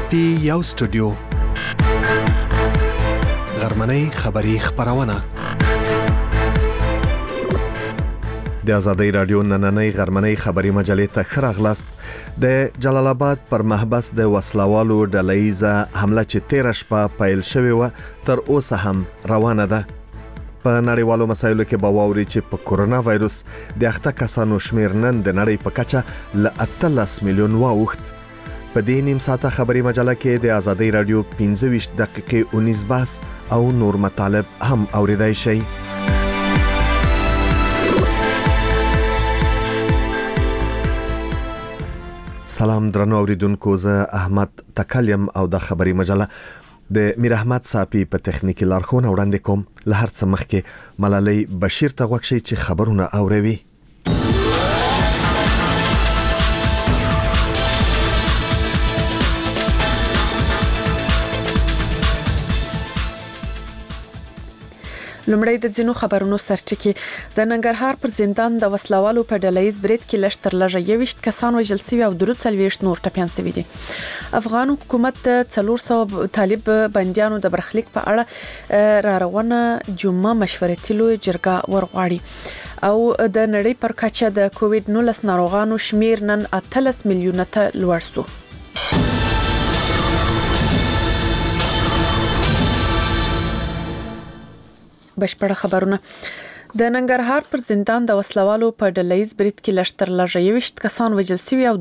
پی یو سټوډیو غرمنۍ خبری خبرونه د ازادۍ رادیو نننۍ غرمنۍ خبری مجلې ته خراغلاست. د جلال آباد پر محبس د وسلوالو ډله‌ایزه حمله چې 13 شپه پیل شوې و تر اوسه هم روانه ده. په نړیوالو مسایلو کې به واوري چې په کورونا وایروس د اخته کسانو شمیر نن د نړۍ په کچه ل 18 میلیون واوښت. په دې نیم ساعته خبری مجله کې د ازادۍ رادیو 15 دقیقې 19 بحث او نور مطالب هم اوریدای شي. سلام درنو اوریدونکو، زه احمد تکلیم او د خبری مجله د میر احمد صافی په تخنیکی لارښوونه وړاندې کوم. له هر څه مخکې ملالۍ بشیر ته غوښتي چې خبرونه اوروي. لومړی د ځینو خبرونو سرټکی. د ننګرهار پر زندان د وسلوالو په ډله‌ایز برید کې لږ تر لږه 21 کسان وژل شوي او 43 نور ټپیان شوي دي. افغان حکومت د 400 طالب بنديانو د برخلیک په اړه راروانه جمعه مشورتي لوی جرګه ورغواړي او د نړۍ پر کچه د کووډ 19 ناروغانو شمیر نن 18 میلیونه ته لوړ شو. بشپړه خبرونه. د ننګرهار پر زندان د وسلوالو په ډله‌ایز برید کې لږ تر لږه 21 کسان وژل شوي او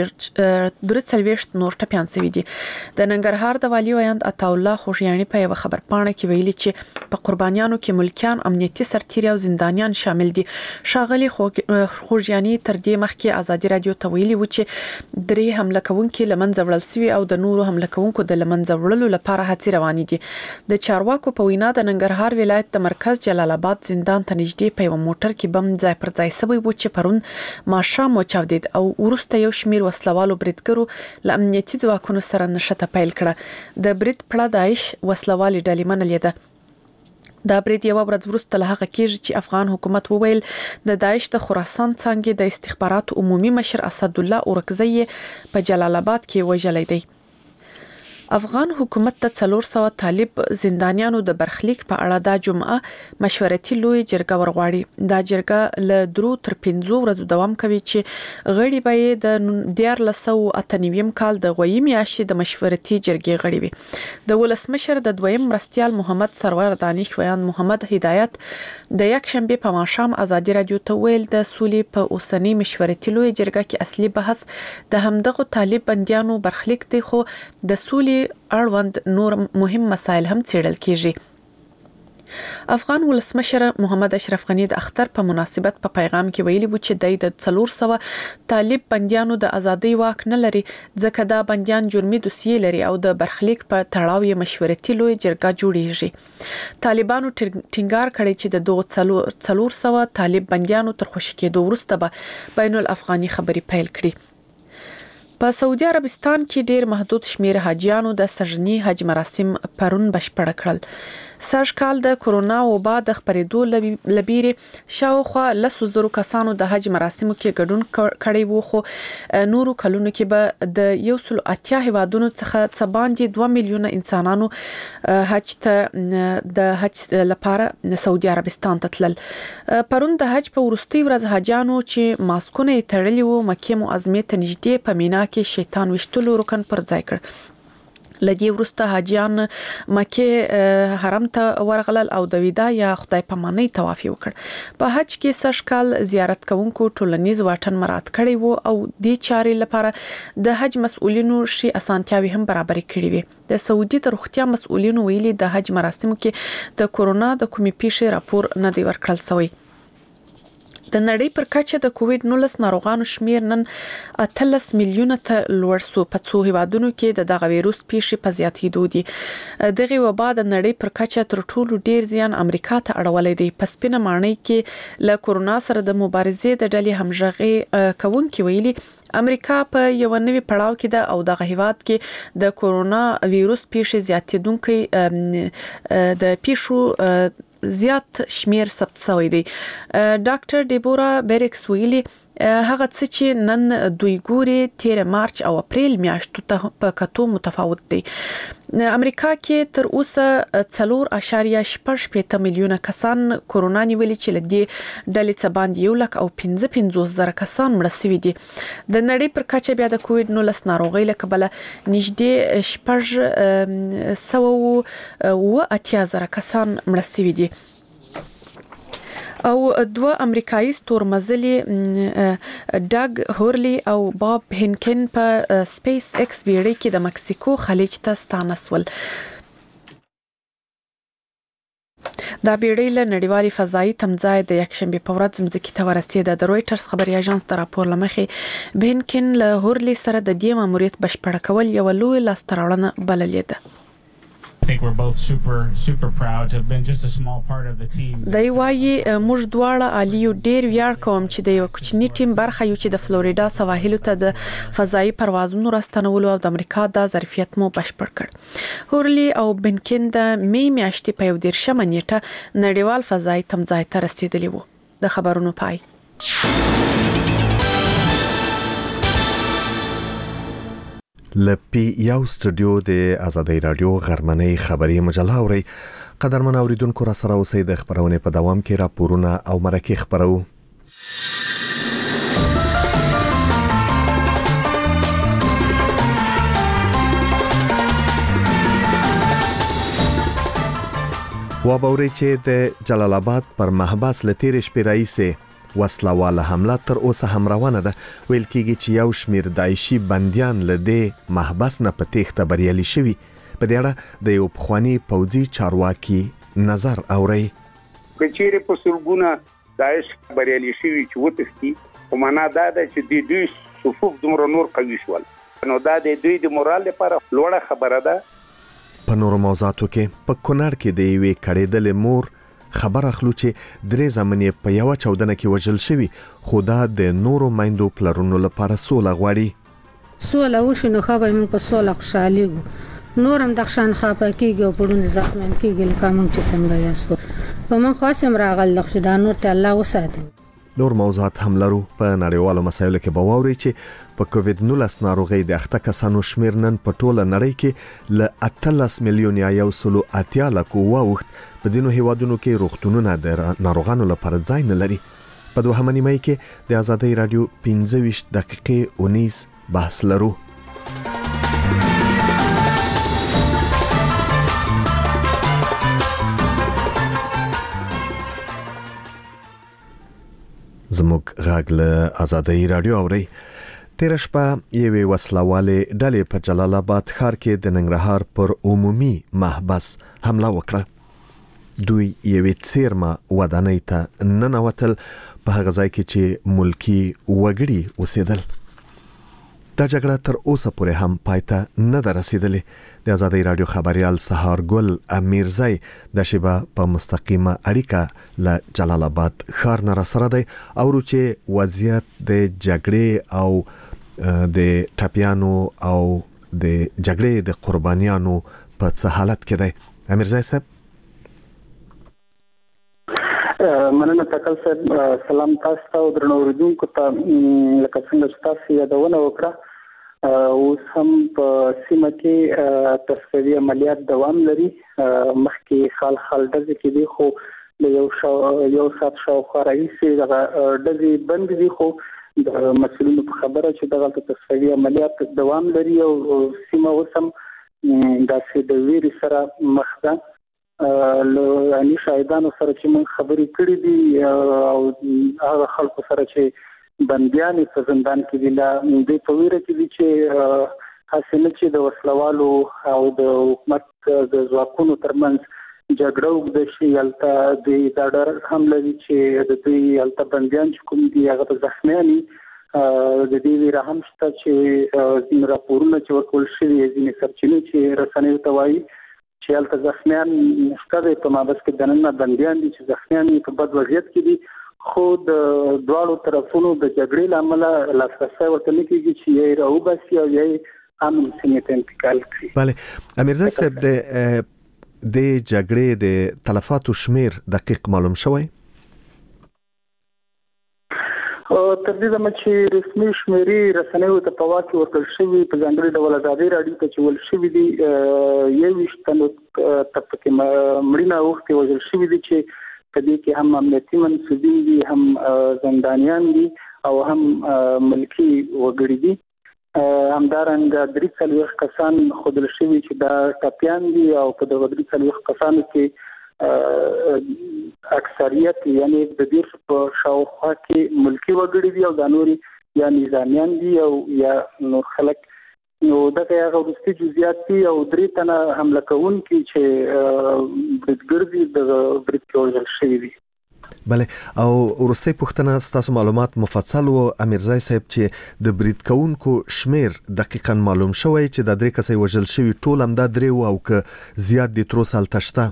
43 نور ټپیان شوي دي. د ننګرهار د والي ویاند عطا الله خوږیاني په یو خبرپاڼه کې ویلي چې په قربانیانو کې ملکیان، امنیتي سرتیري او زندانیان شامل دي. ښاغلي خوږیاني تر دې مخکې ازادي رادیو ته ویلي و چې 3 حمله کوونکي لمنځه وړل شوي او د نورو حمله کوونکو د لمنځه وړلو لپاره هڅې روانې دي. د چارواکو په وینا د ننګرهار ولایت د مرکز جلال آباد زندان ته نږدې په یو موټر کې بم ځای پر ځای شوی و چې پرون ماښام وچاودید او وروسته یو شمیر وسلوالو بریدګرو له امنیتي ځواکونو سره نښته پیل کړه. د برید پړه داعش وسلوالې ډلې منلې ده. دا برید یو ورځ وروسته له هغه کېږي چې افغان حکومت وویل د داعش د خراسان څانګې د استخباراتو عمومي مشر اسد الله اورکزی په جلال آباد کې وژلی دی. افغان حکومت د 400 طالب زندانیانو د برخلیک په اړه د جمعه مشورتي لوی جرګه ورغواړي. دا جرګه له 2 تر 5 ورځې دوام کوي چې غړي به د 1998 کال د غوي میاشتې د مشورتي جرګې غړي وي. د ولسمشر د دویم مرستيال محمد سرور دانش ویان محمد هدایت د یک شنبه په ماښام ازادي رادیو ته ویل د سولې په اوسنۍ مشورتي لوی جرګه کې اصلي بحث د همدغه طالب بنديانو برخلیک دی، خو د سولې اړوند نور مهم مسایل هم څېړل کیږي. افغان ولسمشر محمد اشرف غنی د اختر په مناسبت په پیغام کې ویلي و چې د 400 طالب بنديانو د ازادۍ واک نه لري ځکه دا بنديان جرمي دوسیې لري او د برخلیک په تړاو یې مشورتي لوی جرګه جوړیږي. طالبانو ټینګار کړی چې د 400 طالب بنديانو تر خوشی کېدو وروسته به بین الافغاني خبري پیل کړي. په سعودي عربستان کې ډیر محدود شمیر حاجیانو د سژنی حج مراسم پرون بشپړ کړل. سږ کال د کورونا وبا د خپرېدو لبیره شاوخوا 100,000 کسانو د حج مراسمو کې ګډون کړی وو، خو نورو کلونو کې به د 180 هیوادونو څخه څه باندې 2 میلیونه انسانانو حج ته د حج لپاره سعودي عربستان ته تلل. پرون د حج په وروستي ورځ حاجانو چې ماسکونه یې تړلي وو مکه معظمه ته نږدې په مینا کې شیطان وشتلو رکن پر ځای کړ. لدی ورسته حاجیان مکه حرم ته ورغلل او د ودا یا خدای پامانۍ طواف وکړ. په حج کې سږ کال زیارت کوونکو ټولنیز واټن مراعات کړی وو او د چارې لپاره د حج مسؤلینو شي اسانتیاوي هم برابر کړې وي. د سعودي د روغتیا مسؤلینو ویلي د حج مراسمو کې د کورونا د کومې پیښې راپور نه دی ورکړل شوی. د نړۍ پر کچه د کووډ 19 ناروغانو شمیر نن 18 میلیونه ته لوړ شو. په څو هیوادونو کې دغه وایروس پیښې په زیاتېدو دي. دغه وبا د نړۍ پر کچه تر ټولو ډیر زیان امریکا ته اړولې دی. په سپینه ماڼۍ کې له کورونا سره د مبارزې د ډلې همغږي کوونکي ویلي امریکا په یو نوې پړاو کې ده او دغه هیواد کې د کورونا وایروس پیښې زیاتېدونکې د پیښو زیات شمیر ثبت شوی دی. ډاکټر ډیبورا بیرکس ویلي هغه څه چې نن دوی ګوري 13 مارچ او اپریل میاشتو ته په کتو متفاوت دي. امریکا کې تر اوسه 4.8 میلیونه کسان کورونا نیولې چې لدی ډلې څخه باندې 1,55,000 کسان مړ شوي دي. د نړۍ پر کچه بیا د کووډ 19 ناروغي له کبله نږدې 8,000 کسان مړ شوي دي. او دوه امریکایي ستورمزلي ډاګ هورلی او باب هینکن په سپیس ایکس بیړۍ کې د مکسیکو خلیج ته ستانه شول. دا بیړۍ له نړیوالي فضایي تمځای د یکشنبه په ورځ ځمکې ته ورسېده. د رويټرز خبري اژانس د راپور لمخې بهنکن له هورلی سره د دې ماموریت بشپړ کول یو لوی لاستراوړنه بللې ده. I think we're both super proud to have been just a small part of the team. دای وايي موږ دواړه عالیو ډیر ویاړ کوم چې د یو کوچنی ټیم برخه یو چې د فلوریدا سواحلو ته د فضایي پروازونو راستنولو او د امریکا د ظرفیت مو بشپړ کړ. هورلی او بنکن د می میاشتې په 14 نیټه نړیوال فضایي تمځای ته رسیدلی وو. د خبرونو پای. لپی یو سټوډیو د آزادۍ رادیو غرمنۍ خبري مجله اوري. قدرمن اوریدونکو را سره اوسئ. د خبرونه په دوام کې راپورونه او مرکه خبرو. وابوري چې د جلال آباد پر محبس لتیر شپې رئیسه وسلواله حمله تر اوسه هم روانه ده. ویل کېږي چې یو شمیر داعشي بنديان لدې محبس نه په تېښته بریالي شوي. په دې اړه د یو پخوانی پوځي چارواکي نظر اوري. کچېره په سلګونه داعش بریالي شوي چې وتښتي او معنا دا ده چې دوی صفوف دومره نور قوي شول. نو دا د دوی د مورال لپاره لوړه خبره ده. په نورو موضوعاتو کې په کونړ کې د یوې کړېدلې مور خبر اخلو چې درې زمنې په یو چودنه کې وژل شوی. خو دا د نورو مایندو پلرونو لپاره سوله غواړي. سوله وشي نو خو به موږ په سوله خوشاليږو. نورم د خشان خپه کېږي او پړون زخمن کېږي لکه موږ چې څنګه یاستو. په موږ خاصم راغل خو دا نور ته الله وساتي. نور موضوعات هم لرو. په نړیوالو مسایلو کې به واوري چې په کووډ 19 ناروغي د اخته کسانو شمیر نن په ټوله نړۍ کې ل 18 میلیون یا 1.8 لک ووخت. په ځینو هیوادونو کې روغتونونه د ناروغانو لپاره ځای نه لري. په دوهمه نیمه کې د آزادۍ رادیو 15 دقیقې اونیز بحث لرو. زموږ غږ له آزادۍ رادیو اوري. تیر شپه یوې وسلواله ډلې په جلال آباد ښار کې د ننګرهار پر عمومي محبس حمله وکړه. دوی یوې څیرمه ودانۍ ته ننوتل په هغه ځای کې چې ملکی وګړي اوسېدل. دا جګړه تر اوسه پورې هم پایته نه ده رسیدلې. د آزادۍ رادیو خبريال سهار ګل امیرزی د شیبه په مستقیمه اړیکه له جلال آباد ښار نه سره دی او چې وضعیت د جګړې او د ټاپیانو او د جګړې د قربانیانو په څه حالت کې دی. امیرزی صاحب مننه تکل صاحب. سلام تاسو ته او درنو اوریدونکو ته. لکه څنګه چې تاسو یادونه وکړه اوس هم په سیمه کې تصفیوي عملیات دوام لري. مخکې خال ډزې کې دي خو د یو سات شاوخوا رئیسي دغه ډزې بند دي. خو د مسؤلینو په خبره چې دغه تصفیوي عملیات دوام لري او سیمه اوس هم داسې د ویرې سره مخ ده. له اني شاهدانو سره چې موږ خبرې کړې دي او هغه خلکو سره چې بنديان په زندان کې دي لا د پویره کې دي چې حاصل چې د وسلوالو او د حکومت د ځواکونو ترمنځ جګړه وکړي شي. البته د ډار هم لري چې د دې البته بنديان چې کوم دي هغه زخمیاني د دې ویره هم شته چې راپورونه چې ورکول شوي ځینې سرچینې چې رسنیو ته وایي چې البته زخمیان شته په مابس کې دننه بنديان دي چې زخمیان په بد وضعیت کې دي. خو د دواړو طرفونو د جګړې لامل لاسرسي ورته نه کېږي چې یې راوباسي او یې امن سیمې ته انتقال کړي. بله امیرزی صاحب د جګړې د تلفاتو شمیر دقیق معلوم شوی؟ تر دې دمه چې رسمي شمیرې رسنیو ته په واقع ورکړل شوی په ځانګړي ډول ازادي راډیو ته چې ول شوی دي 21 تنو تپکه مړینه وخت وژل شوی دي چې په دې کې هم امنیتي منسوبین دي هم زندانیان دي او هم ملکی وګړي دي همدارنګه 43 کسان خودل شوی چې دا ټاپیان دي او په دغه 43 کسانو کې اکثریت یعنی د دې په شاوخوا کې ملکی وګړي دي او د نوري یا نظامیان دي او یا نور خلک نو دغه هغه ورستي جزئیات دي او درې تنه حمله کوونکي چې برګردي د برګورل شوی دي. بله او ورسته پښتنه ستاسو معلومات مفصل او امیرزای صاحب چې د برید کوونکو شمیر دقیقاً معلوم شوی چې د درې کسې وژل شوی ټول هم د درې او که زیات دي تر اوسه تشته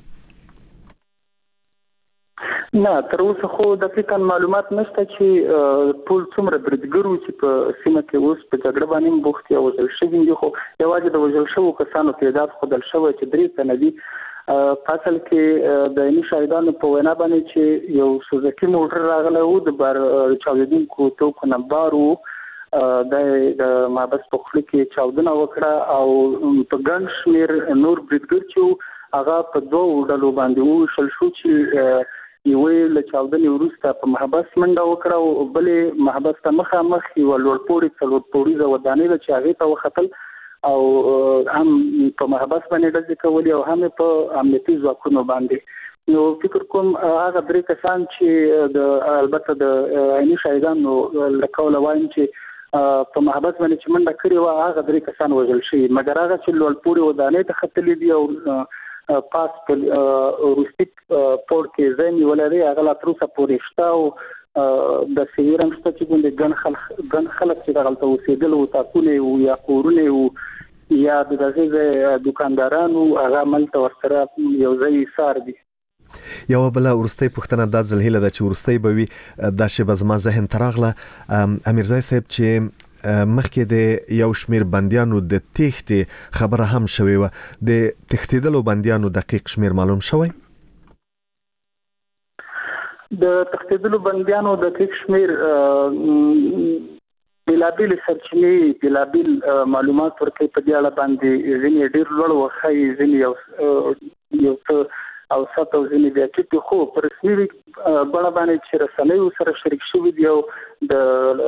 نه تر اوسه خو دقیقاً معلومات نشته چې ټول څومره بریدګرو چې په سیمه کې اوس په جګړه باندې بوخت یا وژل شوي دي خو یوازې د وژل شوو کسانو تعداد ښودل شوی چې 3 تنه دي په اصل کې د عیني شاهدانو په وینا باندې چې یو سوزوکي موټر راغلی و د بار چاودېدونکو توکو نه بار و د محبس په خوله کې چاودنه وکړه او په ګڼ شمېر نور بریدګر چې هغه په 2 ډلو باندې وویشل شو چې یوې له چاودنې وروسته په محبس منډه وکړه او بلې محبس ته مخامخ یوه لوړپوړې څلور پوړیزه ودانۍ ده چې هغې ته وختل او هم په محبس باندې ډزې کولې او هم په امنیتي ځواکونو باندې نو فکر کوم هغه 3 کسان چې البته د عیني شاهدانو له قوله وایم چې په محبس باندې چې منډه کړې وه هغه 3 کسان وژل شوي مګر هغه چې لوړپوړې ودانۍ ته ختلي دي او پاس په روسټیک پور کې ځای ولري هغه لا تر اوسه پورې شته او د سیرنګ شته چې ګڼ خلک چې دغلته اوسېدل او تاکونه او یا کورونه او یا دغه دکاندارانو هغه ملته ورسره یو ځای سار دي. یو بل ورسته پښتنه د ځلهله د چې ورسته به وي د شی بزما ذهن تراغله امیرزای صاحب چې مخکې د یو شمیر بندیانو د تښتې خبره هم شوې و د تښتېدلو بندیانو دقیق شمیر معلوم شوی د تښتېدلو بندیانو د دقیق شمیر بلابل سرچینې بلابل معلومات ورکړي په دې اړه باندې ځینې ډېر لوړ وخی ځینې یو څه او ساتو ځینې بیا چې خو پر رسمي بڼه باندې چې رسنیو سره شریک شوي دي او د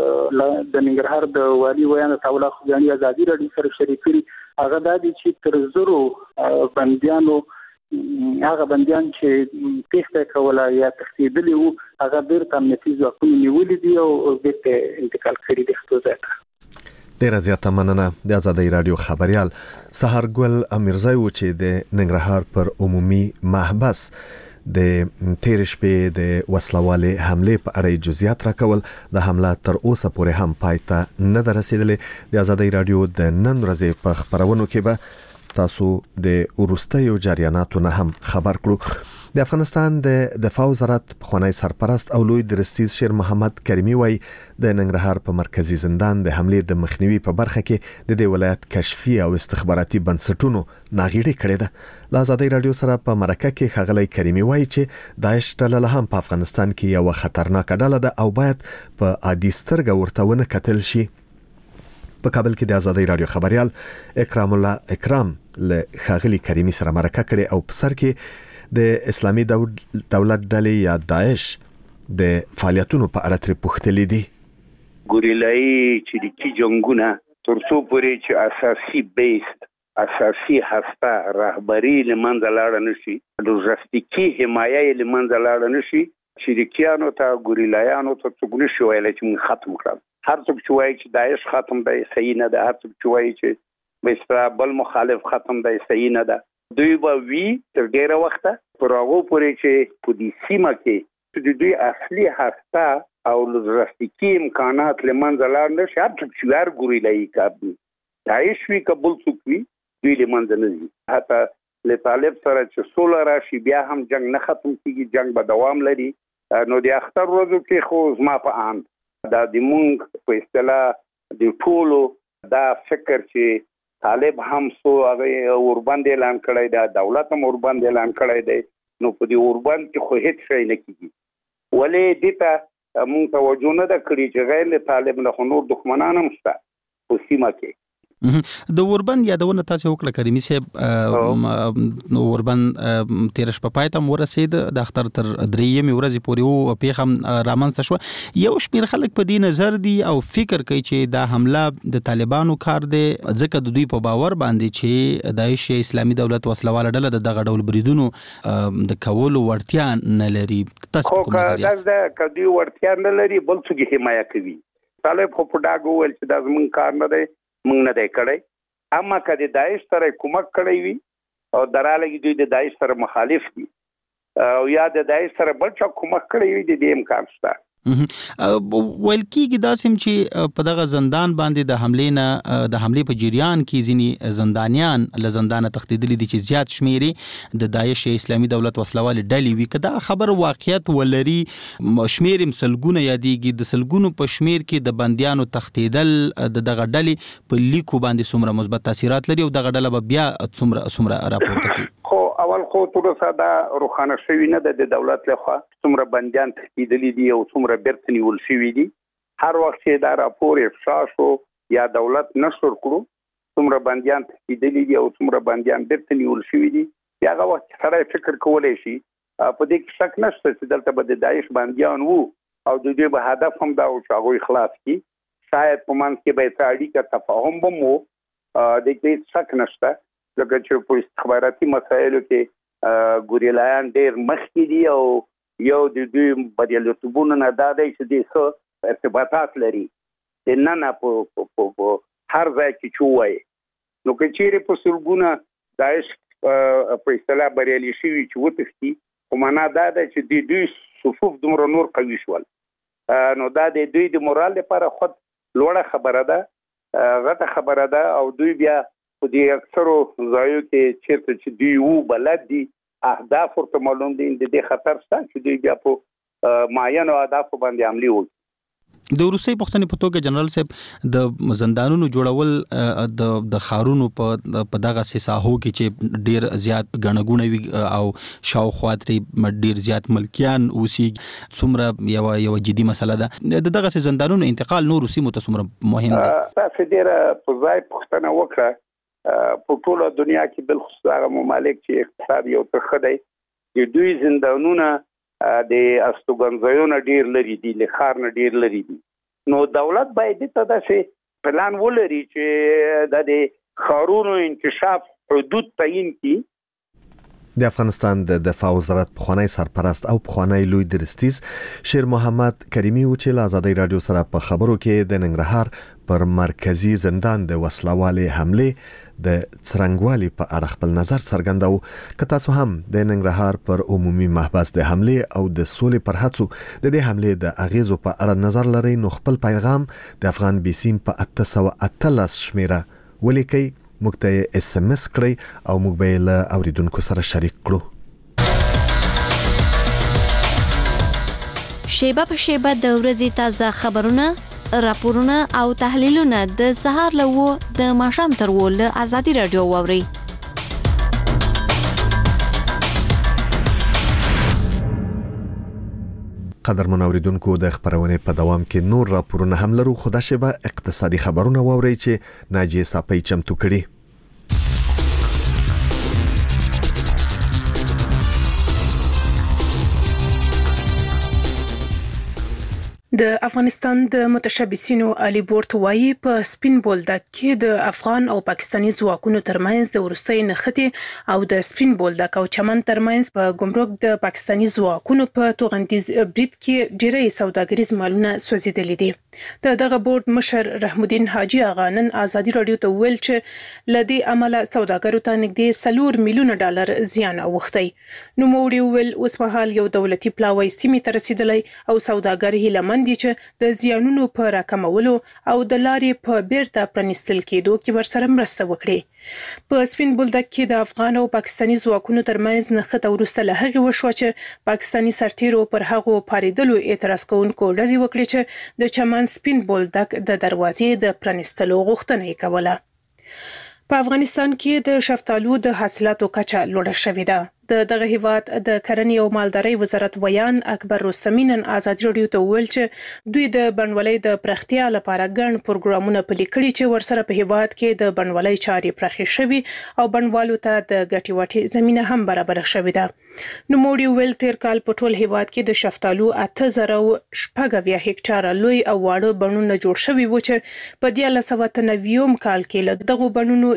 ننګرهار د والي ویان تاولا خوګانی ازادي راډیو سره شریک کړي هغه د دې چې تر زرو بنديانو هغه بنديان چې تېښته کوله یا تښتېدلي وو هغه بیرته امنیتي ځواکونو نیولي دي او بیرته انتقال کړي دي خپل ځای ته. ډیره زیاته مننه د آزادۍ رادیو خبريال سحرګل امیرزای و چې د ننګرهار پر عمومي محبس د تیر شپې د وسلوالې حمله په اړه جزئیات راکول د حمله تر اوسه پورې هم پایته نه رسیدلې د آزادۍ رادیو د نن ورځې په خبرونو کې به تاسو د ورستیو جریاناتو نه هم خبر کړو. د افغانستان د دفاع وزارت پخوانی سرپرست او لوی درستیز شیر محمد کریمی وای د ننګرهار په مرکزی زندان د حمله د مخنیوي په برخه کې د دې ولایت کشفي او استخباراتي بنسټونو ناغېړي کړې ده. د آزادۍ رادیو سره په مرکه کې خغلی کریمی وای چې داعش ډله هم په افغانستان کې یو خطرناک ډله ده او باید په عادي سترګه ورته ونه کتل شي. په کابل کې د آزادۍ رادیو خبريال اکرام الله اکرام له خغلی کریمی سره مرکه کړې او په سر کې د اسلامي دولت ډلې یا داعش د فعالیتونو په اړه تر پوښتلې دي. ګوریلای چې د جنگونه ترڅو پورې چې اساسي بیس اساسي هسته رهبری لمنځه لاړ نشي لوجستیکي حمایه لمنځه لاړ نشي شریکانو ته ګوریلایانو ته څنګه نشي ویل چې موږ ختم کړو. هر څوک چې وایي چې داعش ختم دی صحیح نه ده. هر څوک چې وایي چې بسرا بل مخالف ختم دی صحیح نه ده. دوی به وی تر ډیره وخته پر هغه پورې چې په دې سیمه کې د دوی اصلي هسته او لوجستیکي امکانات لمنځه لاړ نشي. هر څوک چې هر ګوریلایي کابل داعش وی قبول څوک وی دوی لمنځه نه ځي. حتی له طالب سره چې سوله راشي بیا هم جنگ نه ختم کیږي جنگ به دوام لري. نو د اختر ورځو کې خو زما په اند دا د مونږ په اصطلاح د ټولو دا فکر چې طالب هم سو هغه اوربند اعلان کړی دا دولت هم اوربند اعلان کړی دی نو په دې اوربند کې خو هیڅ شي نه کیږي. ولې دته مونږ توجه نه ده کړې چې غیر طالب نه نور دښمنان هم شته په سیمه کې. د اوربند یادونه تاسو وکړه کریمي صاحب، اوربند 13 په پای ته ورسید د اختر تر 3 ورځې پورې او پیغام رامنځته شو. یو شمېر خلک په دې نظر دي او فکر کوي چې دا حمله د طالبانو کار دی ځکه د دوی په باور باندې چې داعش اسلامي دولت وسلواله ډله د دغه ډول بریدونو د کولو وړتیا نه لري. تاسو کوم نظر یاست؟ دا کدی وړتیا نه لري بل څه حمایت کوي. طالب خو په ډاګو ول چې دا زمون کار نه دی، مونږ نه دی کړی. اما کله داعش سره کومک کړی وي او دراله دوی د داعش سره مخالف دي او یا د داعش سره بل څه کومک کړی وي د دې امکان شته. ویل کېږي دا سم چې په دغه زندان باندې د حملې په جریان کې ځینی زندانیان له زندانه تښتېدلي دي چې زیات شمیرې د داعش اسلامي دولت وسلوال ډلې وي. که دا خبر واقعیت ولري، شمیر سلګونه یادېږي، د سلګونو په شمیر کې د بندیانو تښتېدل د دغه ډلې په لیکو باندې څومره مثبت تاثیرات لري او دغه ډله به بیا څومره راپورته کوي؟ خو اول خو تر اوسه دا روښانه شوی نه ده د دولت لخوا څومره بندیان تښتېدلي دي او څومره بیرته نیول شوي دي. هر وخت چې دا راپور افشا شو یا دولت نشر کړو څومره بندیان تښتېدلي دي او څومره بندیان بیرته نیول شوي دي، بیا هغه وخت سړی فکر کولی شي په دې کې شک نشته چې دلته به د داعش بندیان وو او د دوی به هدف هم دا و چې هغوی خلاص کړي. شاید په منځ کې به یې اړیکه تفاهم به مو د دې شک نشته لکه چې په استخباراتي مسایلو کې ګوریلایان ډېر مخکې دي او یو د دوی بریالیتوبونه نه دا دی چې دوی ښه ارتباطات لري د نه په هر ځای کې چې ووایي. نو که چیرې په سلګونه داعش په اصطلاح بریالي شوي چې وتښتي، خو معنا دا ده چې دوی صفوف دومره نور قوي شول، نو دا د دوی د مورال لپاره خود لوړه خبره ده، غټه خبره ده. او دوی بیا په دې اکثرو ځایو کې چیرته چې دوی وو بلد دي اهداف ورته معلوم دي، د دې خطر شته چې دوی بیا په معینو اهدافو باندې عملي وکړي. د روسي پښتنې په توګه جنرال صاحب د زندانونو جوړول د خارونو په دغه ساحو کې چې ډیر زیات غنغونه وي او شاوخوا ترې ډیر زیات ملکیان اوسېږي، څومره یو جدي مسله ده. دغه زندانونو انتقال نور روسي مهم دی. تاسو ډیر په ځای پښتنه وکړه په ټوله دنیا کې بالخصوص هغه ممالک چې اقتصاد یو ترخه دی د دوی زندانونه د استوګنځایونه ډیر لري دي، له ښار نه ډیر لري دي. نو دولت باید ته داسې پلان ولري چې د ښارونو انکشاف حدود تعیین کړي. د افغانستان د دفاع وزارت پخوانی سرپرست او پخوانی لوی درستیز شیر محمد کریمي و چې له آزادۍ رادیو سره په خبرو کې د ننګرهار پر مرکزی زندان د وسلوالې حمله د څرنګوالي په اړه خپل نظر څرګنداو. که تاسو هم د ننګرهار پر عمومي محبس د حمله او د سولې پر هڅو د دې حمله د اغیزو په اړه نظر لرئ، نو خپل پیغام د افغان بیسیم په 813 شمیره ولیکئ، موږ ته SMS کړئ او موږ به له اوریدونکو سره شریک کړو. شیبه په شیبه د ورځې تازه خبرونه، راپورونه او تحلیلونه د سهار له د ماښام تر له آزادۍ رادیو واورئ. قدرمن اوریدونکو، د خبرونه په دوام کې نور راپورونه هم لرو، خو دا شیبه اقتصادي خبرونه واورئ چې ناجیه صافی چمتو کړي. د افغانستان د متشبثینو علی بورت وایي په سپین بولدک کې د افغان او پاکستانی ځواکونو ترمنځ د ورستۍ نښتې او د سپین بولدک او چمن ترمنځ په ګمرک د پاکستانی ځواکونو په توغندیز برید کې ډېری سوداګریز مالونه سوځېدلي دي. د دغه بورډ مشر رحم الدین حاجی آغا نن آزادۍ رادیو ته ویل چې لدی عمله سوداګرو ته نږدې 4 میلیونه ډالر زیان اوښتی. نو موړي ویل اوس په حال یو دولتي پلاوی سیمې ته رسیدلی او سوداګر هیلمن دي چې د زیانونو په راکمولو او د لارې په بیرته پرانیستل کېدو کې ورسره مرسته وکړي. په سپین بولدک کې د افغان او پاکستانی ځواکونو ترمنځ نښته وروسته له هغې وشوه چې پاکستانی سرتیرو پر هغو پارېدلو اعتراض کوونکو ډزې وکړې چې د چمن سپین بولدک د دروازې د پرانیستلو غوښتنه یې کوله. په افغانستان کې د شفتالو د حاصلاتو کچه لوړه شوې ده. دغه هیواد د کرنې او مالدارۍ وزارت ویان اکبر رستمی نن آزاد رادیو ته ویل چې دوی د بڼوالۍ د پراختیا لپاره ګڼ پروګرامونه پلي کړي چې ورسره په هیواد کې د بڼوالۍ چارې پراخې شوي او بڼوالو ته د ګټې وټې زمينه هم برابر شوې ده. نو موړي ویل تیر کال په ټول هیواد کې د شفتالو 8000 هکټاره لوی او واړه بڼونه جوړ شوي و چې په 1990 کال کې له دغه بڼونو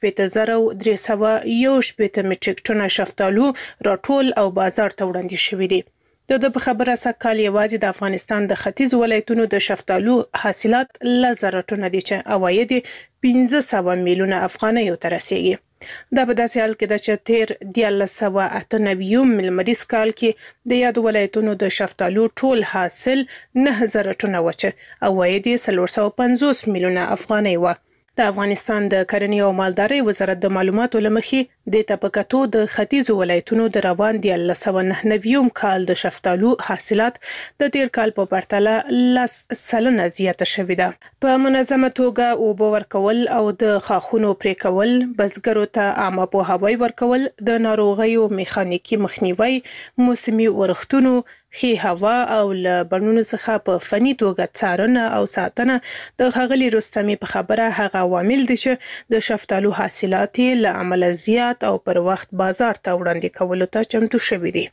18311 میټریک ټنه شفتالو راټول او بازار ته وړاندې شوې دي. د په خبره سکهال یوازې د افغانستان د ختیځ ولایتونو د شفتالو حاصلات 1000 ټنه دي چې عواید 1500 میلیونه افغانۍ ته رسیدي. دا په داسې حال کې د چتیر 1998 ملمریز کال کې د یاد ولایتونو د شفتالو ټول حاصل 9000 ټنه وچه عواید 450 میلیونه افغانۍ و. د افغانستان د کرنې او مالدارۍ وزارت د معلوماتو لمخې د تپکاتو د ختیځ ولایتونو د روان دی 1990 کال د شفتالو حاصلات د تیر کال په پرتله 10% زیاته شوې ده. په منظمه توګه اوبه ورکول او د خاخونو پرې کول، بزګرو ته عامه پوهاوی ورکول، د ناروغیو میخانیکي مخنیوي، موسمي ورښتونو، خي هوا او له بڼونو څخه په فني توګه څارنه او ساتنه د ښاغلي رستمی په خبره هغه عوامل دي چې د شفتالو حاصلات له عمله زیات او پر وخت بازار ته وړاندې کولو ته چمتو شوي دي.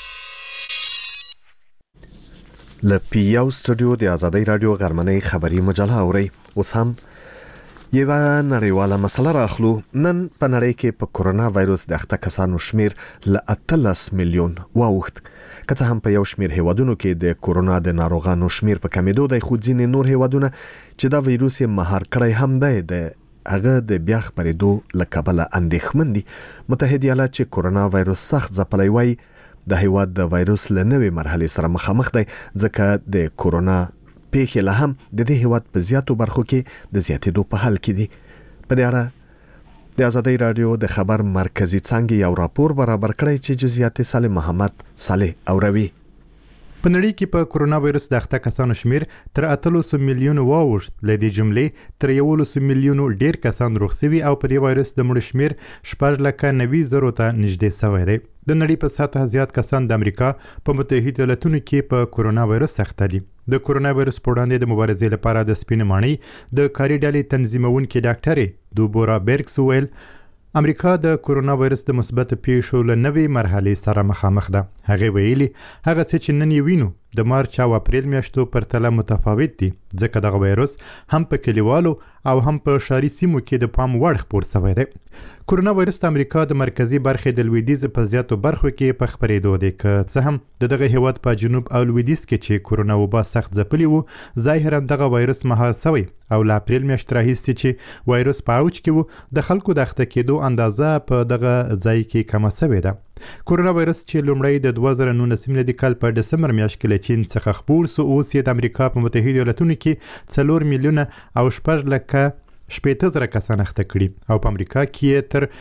له پیاو سټوډیو د آزادۍ رادیو غرمنۍ خبري مجله اوري. اوس هم یوه نړیواله مسله راخلو. نن په نړۍ کې په کورونا وایروس د اخته کسانو شمیر له 13 میلیون واوښت. که څه هم په یو شمیر هیوادونو کې د کورونا د ناروغانو شمیر په کمیدو دی، خو ځینې نور هیوادونه چې دا وایروس یې مهار کړی هم دی د هغه د بیا خپرېدو له کبله اندېښمن دي. متحد ایالات چې کورونا وایروس سخت ځپلی وایي د هیواد د وایروس له نوې مرحلې سره مخامخ دی، ځکه د کورونا پیښې له هم د دې هیواد په زیاتو برخو کې د زیاتېدو په حال کې دي. په دې اړه د آزادۍ رادیو د خبر مرکزی څانګې یو راپور برابر کړی چې جزئیات سالم محمد صالح اوروي. په نړۍ کې په کورونا وایروس د اخته کسانو شمیر تر 800 میلیونو واوښت. له دې جملې تر 11 میلیونو ډیر کسان روغ شوي او په دې وایروس د مړو شمیر 4,90,000 ته نږدې شوی دی. د نړۍ په سطحه زیات کسان د امریکا په متحده ایالاتونو کې په کورونا وایروس اخته دي. د کورونا وایروس په وړاندې د مبارزې لپاره د سپین ماڼۍ د کاري ډلې تنظیمونکې ډاکټرې دوبورا بیرکس ویل امریکا د کورونا وایروس د مثبت پیښو له نوې مرحلې سره مخامخ ده. هغه ویلي هغه څه چې نن یې وینو د مارچ او اپریل میاشتو پرتله متفاوت دي، ځکه دغه وایروس هم په کلیوالو او هم په ښاري سیمو کې د پام وړ خپور شوی دی. کورونا وایروس د امریکا د مرکزی برخې د لویدیځ په زیاتو برخو کې په خپرېدو دی، که څه هم د دغه هیواد په جنوب او لویدیځ کې چې کورونا وبا سخت ځپلی و ظاهرا دغه وایروس مهار شوی او له اپریل میاشتې راهیسې چې وایروس په اوج کې و د خلکو د اخته کېدو اندازه په دغه ځای کې کمه شوې ده. کورونا وایروس چې لومړی د 2019 میلادي کال په ډسمبر میاشت کې له چین څخه خپور سو، اوس یې د امریکا په متحده ایالاتونو کې 4 میلیونه او 6,80,000 کسان اخته کړي او په امریکا کې یې تر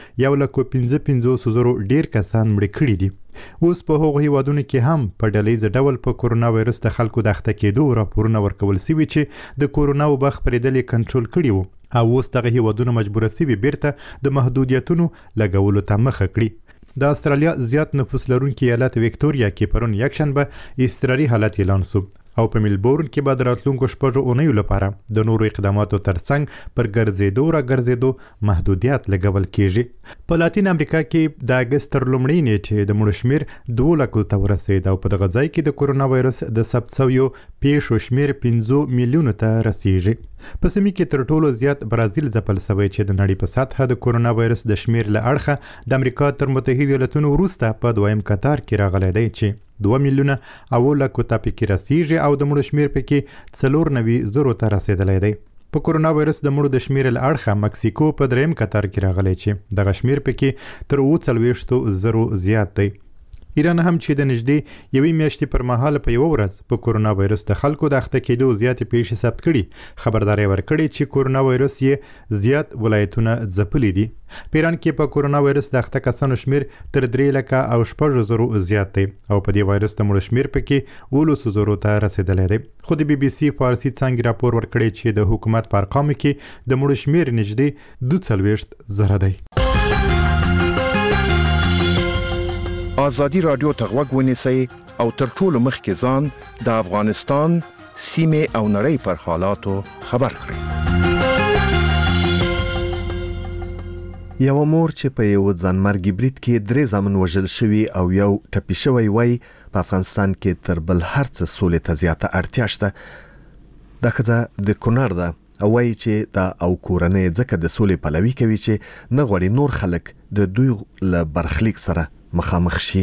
1,55,000 ډیر کسان مړه کړي دي. اوس په هغو هیوادونو کې هم په ډلهییز ډول په کورونا وایروس د خلکو د اخته کېدو راپورونه ورکول شوي چې د کورونا وبا خپرېدل یې کنټرول کړي وو او اوس دغه هیوادونه مجبوره شوي بیرته د محدودیتونو لګولو ته مخه کړي. د استرالیا زیات نفوس لرونکي ایالت ویکټوریا کې پرون یکشنبه اضطراري حالت اعلان شو او په ملبورن کې به د راتلونکو شپږو اونیو لپاره د نورو اقداماتو ترڅنګ پر ګرځېدو را ګرځېدو محدودیت لګول کیږي. په لاتین امریکا کې د اګست تر لومړۍ نیټې د مړو شمیر 2 لکو ته ورسېد او په دغه ځای کې د کورونا وایروس د ثبت شویو پیښو شمیر 15 میلیونو ته رسیږي. په سیمه کې تر ټولو زیات برازیل ځپل شوی چې د نړۍ په سطحه د کورونا وایروس د شمیر له اړخه د امریکا تر متحده ایالاتونو وروسته په دویم قطار کې راغلی دی چې 2 میلیونه او لکو ته پکې رسیږي او د مړو شمیر پکې 4,90,000 ته رسیدلی دی. په کورونا وایروس د مړو د شمیر له اړخه مکسیکو په دریم قطار کې راغلی چې دغه شمیر پکې تر 40,000 زیات دی. ایران هم چې د نږدې یوې میاشتې پر مهال په یو ورځ په کورونا وایروس د خلکو د اخته کېدو زیاتې پیښې ثبت کړي، خبرداری ورکړي چې کورونا وایروس یې زیات ولایتونه ځپلي دي. په ایران کې په کورونا وایروس د اخته کسانو شمیر تر 3,06,000 زیات دی او په دې وایروس د مړو شمیر پکې 12,000 ته رسیدلی دی. خو د BBC فارسي څانګې راپور ورکړی چې د حکومت په ارقامو کې د مړو شمیر نږدې 42,000 دی. ازادي رادیو ته غوږ ونیسئ او تر ټولو مخکې ځان د افغانستان سیمه او نړۍ پر حالاتو خبر کړئ. یو مور چې په یو ځانمرګي برید کې 3 زامن وژل شوی او یو ټپي شوی وای په افغانستان کې تر بل هر څه سولې ته زیاته اړتیا شته. د ښځه د کونړ ده او وایي چې دا او کورنۍ ځکه د سولې پلوي کوي چې نه غواړي نور خلک د دوی له برخلیک سره مخامخ شي.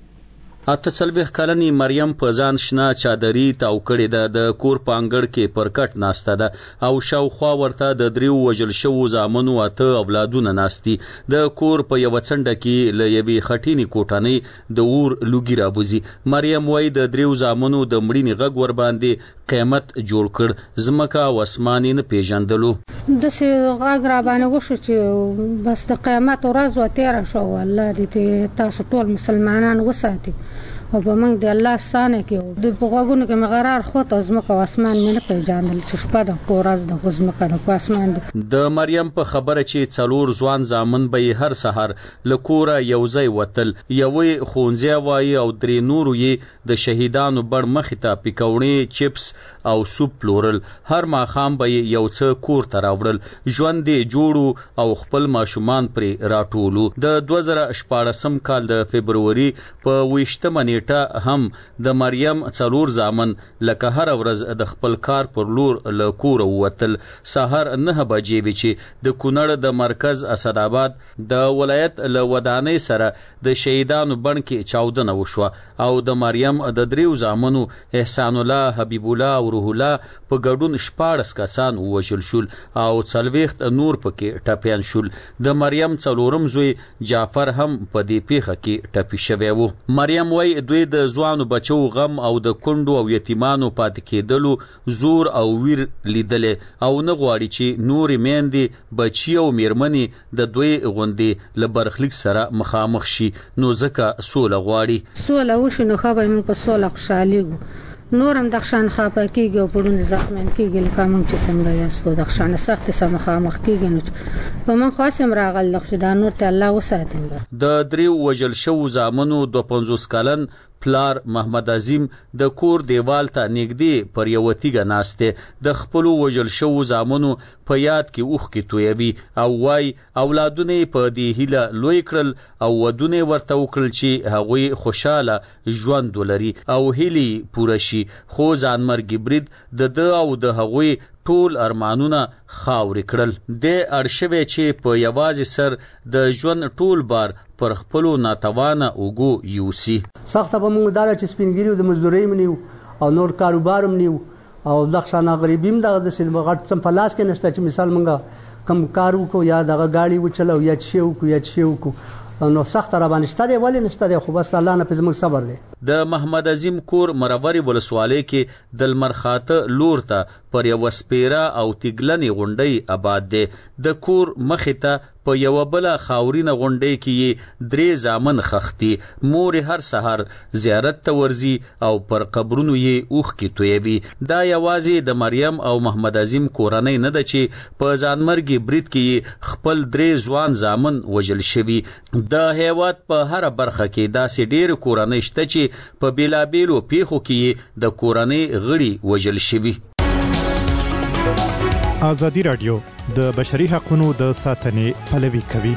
اته څلوېښت کلنې مریم په ځان شنه چادري تاو کړې ده، د کور په انګړ کې پر کټ ناسته ده او شاوخوا ورته د 3 وژل شوو زامنو 8 اولادونه ناستي. د کور په یو څنډه کې له یوې خټینې کوټنۍ د اور لوګي راوځي. مریم وایي د 3 زامنو د مړینې غږ ور باندې قیامت جوړ کړ، ځمکه او اسمان نه پیژندلو. د سي غږ را باندې وشو چې بس د قیامت ورځ و تیر شو. الله دې تاسو ټول مسلمانان وساتي او په موږ د الله ستانه کې د بغاګونو کې مغرار خو ته ځمکه او اسمان نه پیژندل چې شپه د کورز د ځمکه د اسمان دی. د مریم په خبره چې 4 ځوان زامن به هر سحر له کوره یوځای وتل، یوې خونځه وای او 3 نورو یې د شهیدانو بړ مخې ته پکوړې، چپس او سوپ پلورل. هر ماخام به یو څه کور ته راوړل، ژوند دې جوړو او خپل ماشومان پرې راټولو. د 2014 کال د فبرवरी په 28 هم د مریم 4 زامن لکه هر ورځ د خپل کار پر لور له کور ووتل. سحر 9 بجې وی چې د کونړ د مرکز اسدآباد د ولایت له ودانۍ سره د شهیدانو بڼ کې چاودنه وشوه او د مریم د 3 زامنو احسان الله، حبیب الله او روح الله په ګډون 14 کسان وژل شول او 40 نور پکې ټپيان شول. د مریم 4م زوی جعفر هم په دې پیښه کې ټپي شوی و. مریم وای دوی د ځوانو بچو غم او د کندو او یتیمانو پاتې کېدلو زور او ویر لیدل او نه غواړي چې نورې میندې، بچي او میرمنې د دوی غوندې له برخلیک سره مخامخ شي، نو ځکه سوله غواړي. سوله وشي نو خو به موږ په سوله خوشحالېږو، نورم د خشان خاپه کېږي او پړوند زخمین کېږي لکه موږ چې څنګه یاستو د خشان سخت سره مخامخ کېږي. نو په موږ خاصم راغل چې دا نور ته الله وساتي. د 3 وژل شوو زامنو 52 کلن پلار محمد عظیم د کور دیوال ته نږدې پر یو تیګه ناسته د خپل وژل شوو زامنو په یاد کې اوخ کې تویوي او وای اولادونه په دې هیله لوی کړل او ودونه ورته وکړل چې هغوی خوشاله ژوند ولري او هیلي پوره شي. خو ځانمرګي برید د او د هغوی ټول ارمانونه خاورې کړل. د ارشوي چې په یوازې سر د ژوند ټول بار پر خپلو ناتوانه اوګو یوسي. سخته به موږ داله چې سپینګیری د مزدورۍ منیو او نور کاروبار منیو او د خشانه غریبیم دغه د سیل غټ سم په لاس کې نشته چې مثال موږ کم کار وکړو یا دغه گاډي وچلو یا چې وکړو نو سخت را باندې شته دی. ولی نشته دی؟ خو بس الله نه په زموږ صبر دی. د محمد عظیم کور مروري ولسوالۍ کې د لمرخاته لور ته پر یو سپیره او تګلنې غونډۍ آباد دی. د کور مخې ته په یو بل خاورینه غونډۍ کې 3 زامن خختي. مور هر سحر زیارت ته ورزي او پر قبرونو یې اوخ کې تویوي. دا یوازې د مریم او محمد عظیم کورنۍ نه ده چې په ځانمرګي برید کې خپل 3 ځوان زامن وژل شوي. د هیواد په هر برخه کې داسې ډېر کورنۍ شته چې په بیلابیلو پیښو کې د کورنۍ غړي وژل شوي. ازادي رادیو د بشري حقوقو د ساتنې پلوي کوي.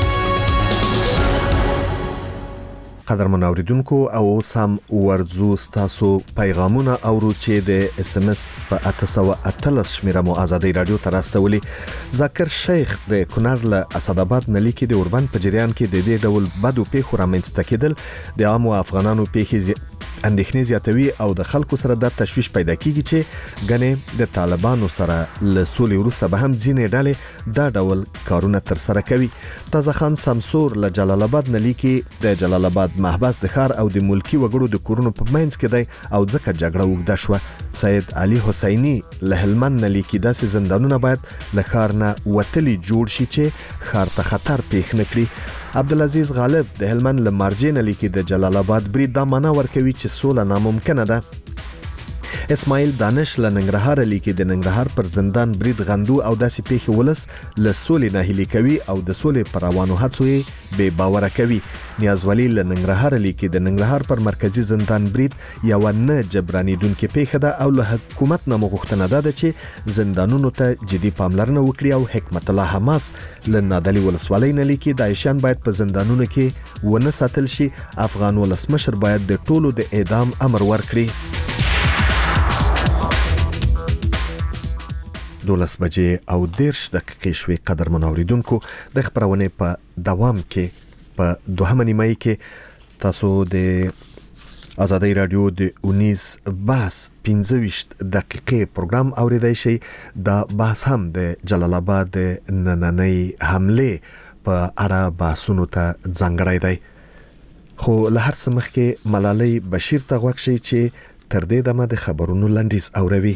قدرمن اوریدونکو او سم ورزو ستاسو پیغامونه اورو چې د اس ام اس په 813 شمیره مو ازادي رادیو ته راستولي. ذکر شیخ د کونړ له اسدآباد نه لیکي د اوربند په جریان کې د دې ډول بدو پیښو رامنځته کېدل د عامو افغانانو پیښې اندېښنې زیاتوي او د خلکو سره د تشویش پیدا کیږي چې غنې د طالبانو سره له سولې وروسته به هم ځینې ډلې دا ډول کارونه تر سره کوي. تازه خان سمسور له جلال آباد نه لیکي د جلال آباد محبس د ښار او د ملکی وګړو د کورونو په منځ کې دی او ځکه جګړه وګړه شوه. سید علي حسینی له هلمند نه لیکي داسې زندانونه باید له ښار نه وتلي جوړ شي چې ښار ته خطر پیښ نه کړي. عبدالعزیز غالب د هلمند له مارجې نه لیکي د جلال آباد برید دا معنا ورکوي چې سوله ناممکنه ده. اسماعیل دانش له ننګرهار لیکي د ننګرهار پر زندان برید غندو او داسې پیښې ولس له سولې نه هلي کوي او د سولې پر روانو هڅو یې بې باوره کوي. نیاز ولی له ننګرهار لیکي د ننګرهار پر مرکزی زندان برید یو نه جبرانیدونکې پیښه ده او له حکومت نه مغوښتنه ده چې زندانونو ته جدي پاملرنه وکړي او حکمت الله حماس له نادلي ولسوالۍ نه لیکي داعشان باید په زندانونو کې ونه ساتل شي. افغان ولسمشر باید د ټولو د اعدام امر ورکړي. 12 بجې او 10 دقیقې شوې. قدرمن اوریدونکو د خبرونه په دوام کې په دوهمه نیمه کې تاسو د آزادۍ رادیو د 19 بحث 15 دقیقې پروګرام اوریدای شئ. دا بحث هم د جلال آباد د نننۍ حمله په اړه بحثونو ته ځانګړی دی. خو له هر څه مخکې ملالۍ بشیر ته غوږ شئ چې تر دې دمه د خبرونو لنډیز اوروي.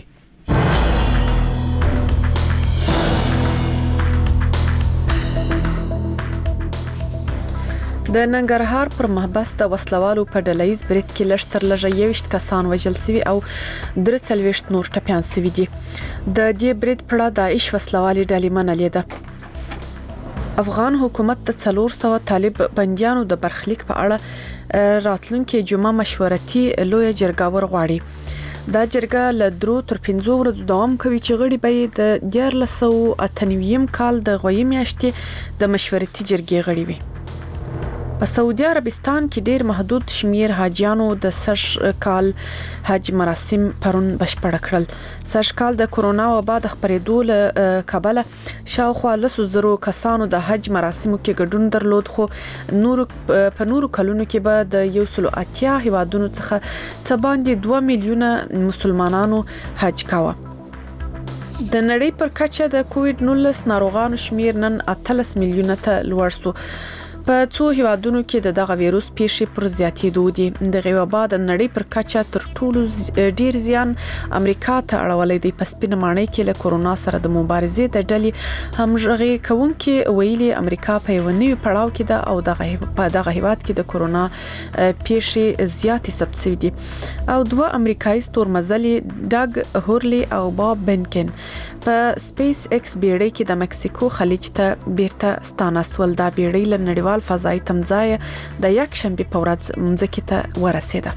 د ننګرهار پر محبس د وسلوالو په ډلهیز برید کې لږ تر لږه 21 کسان وژل شوي او 43 نور ټپيان شوي دي. د دې برید په اړه داعش وسلوالي ډلې منلې ده. افغان حکومت د 400 طالب بنديانو د برخلیک په اړه راتلونکي جمعه مشورتي لوی جرګه ورغواړي. دا جرګه له 3 تر 5 ورځې دوام کوي چې غړي به د 1998 کال د غوي میاشتې د مشورتي جرګې غړي وي. په سعودي عربستان کې ډیر محدود شمیر حاجیانو د سږ کال حج مراسم پرون بشپړ کړل. سږ کال د کورونا وبا د خپرېدو له کبله شاوخوا 100,000 کسانو د حج مراسمو کې ګډون درلود، خو په نورو کلونو کې به د 180 هیوادونو څخه څه باندې 2 میلیونه مسلمانانو حج کاوه. د نړۍ پر کچه د کووډ-19 ناروغانو شمیر نن 18 میلیونه ته لوړ شو. په څو هیوادونو کې دغه وایروس پیښې پر زیاتېدو دي. دغه وبا د نړۍ پر کچه تر ټولو ډیر زیان امریکا ته اړولې دی. په سپینه ماڼۍ کې له کورونا سره د مبارزې د ډلې همغږي کوونکې ویلي امریکا په یو نوي پړاو کې ده او دغه هیواد کې د کورونا پیښې زیاتې ثبت شوې دي. او دوه امریکایي ستورمزلي ډاګ هورلی او باب بنکن په سپیس ایکس بیړۍ کې د مکسیکو خلیج ته بیرته ستانسول. دا بیړۍ له نړیوال فضایي تمځای د یک شنبه په ورځ مځکې ته ورسېده.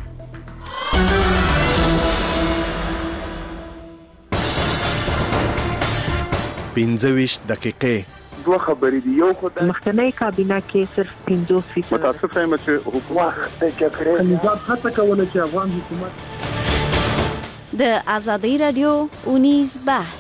15 دقیقې دوه خبرې دي. یو خو د مخکنی کابینه کې صرف 50% متاسفه یم چې حکومت د جګړې نظام هڅه کوله چې افغان حکومت د آزادۍ رادیو 19 بحث.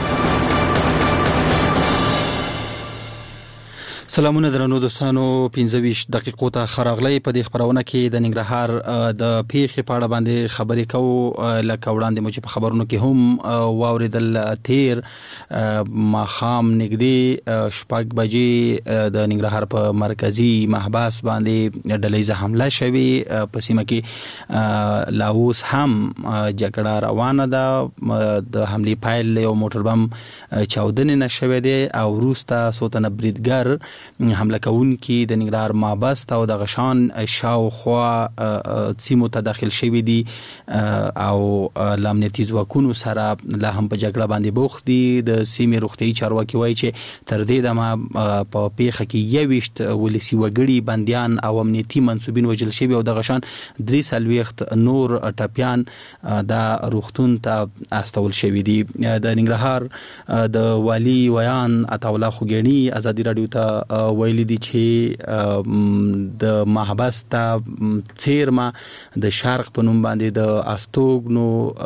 سلامونه درنو دوستانو. 15 دقیقو ته خراغلی په دې خبرونه کې د ننګرهار د پیښې په اړه باندې خبرې کوو. لکه وړاندې مو چې په خبرونو کې هم واوریدل، تیر ماخام نږدې 6 بجې د ننګرهار په مرکزی محبس باندې ډلهیزه حمله شوې. په سیمه کې لا اوس هم جګړه روانه ده. د حملې پایل یو موټر بم چاودنې نشوي دي او وروسته سوتنه بریدګر حمله کوونکي د ننګرهار محبس او د غشان شاوخوا سیمو ته داخل شوي دي او امنیتي ځواکونو سره لا هم په جګړه باندې بوخت دي. د سیمې روغتیايي چارواکي وایي چې تر دې دمه په پیښه کې 21 ولسی وګړي بنديان او امنیتي منسوبین وژل شوي او د غشان 3 نور ټپيان د روغتون ته استول شوي دي. د ننګرهار د والی ویان عطاالله خوګېنی آزادۍ رادیو ته ویلي دي چې د محبس ته څیرمه د شرق په نوم باندې د استوګنو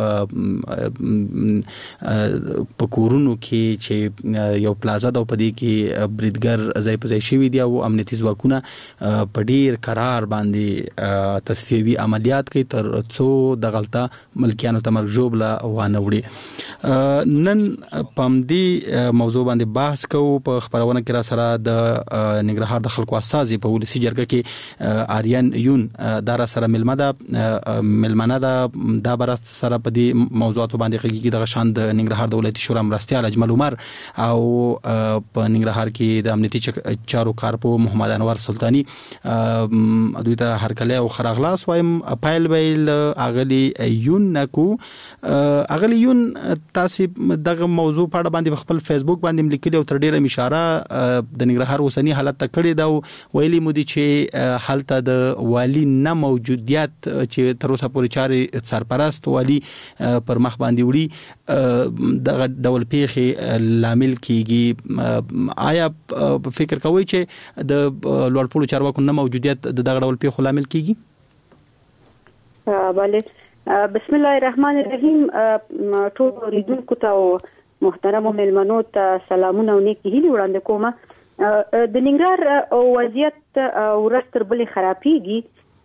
په کورونو کې چې یو پلازا ده په دې کې بریدګر ځای په ځای شوي دي او امنیتي ځواکونه په ډیر قرار باندې تصفیوي عملیات کوي تر څو د غلطه ملکیانو ته مرګ ژوبله وانه وړي. نن په دې موضوع باندې بحث کوو. په خبرونه کې را سره د ننګرهار د خلکو استازي په ولسی جرګه کې آریان یون دار سره ملمنه دا بر سره په دې موضوعات باندې کې د غشان د ننګرهار د ولایتي شورا مرستيال اجمل عمر او په ننګرهار کې د امنیتي چارو کارپو محمد انور سلطانی دوی ته هرکله او خراغلاس وایم پایل ویل اغلی یون نکو اغلی یون تاسو دغه موضوع په اړه باندې خپل فیسبوک باندې لیکلی او تر ډیره اشاره د ننګرهار اوسنی حالت ته کړی دا ویلي مودي چې حالت د والی نه موجودیت چې تر اوسه پورې چاري سرپرست والی پر مخ باندې وړي دغه ډول پیخي لامل کیږي آیا فکر کوي چې د لوړپوړو چارواکو نه موجودیت د دغه ډول پیخو لامل کیږي؟ بله بسم الله الرحمن الرحیم ټول اوریدونکو ته محترم مېلمنو ته سلامونه او نیکی هیلې وړاندې کوم. د ننګرهار وضعیت ورځ تر بلې خرابېږي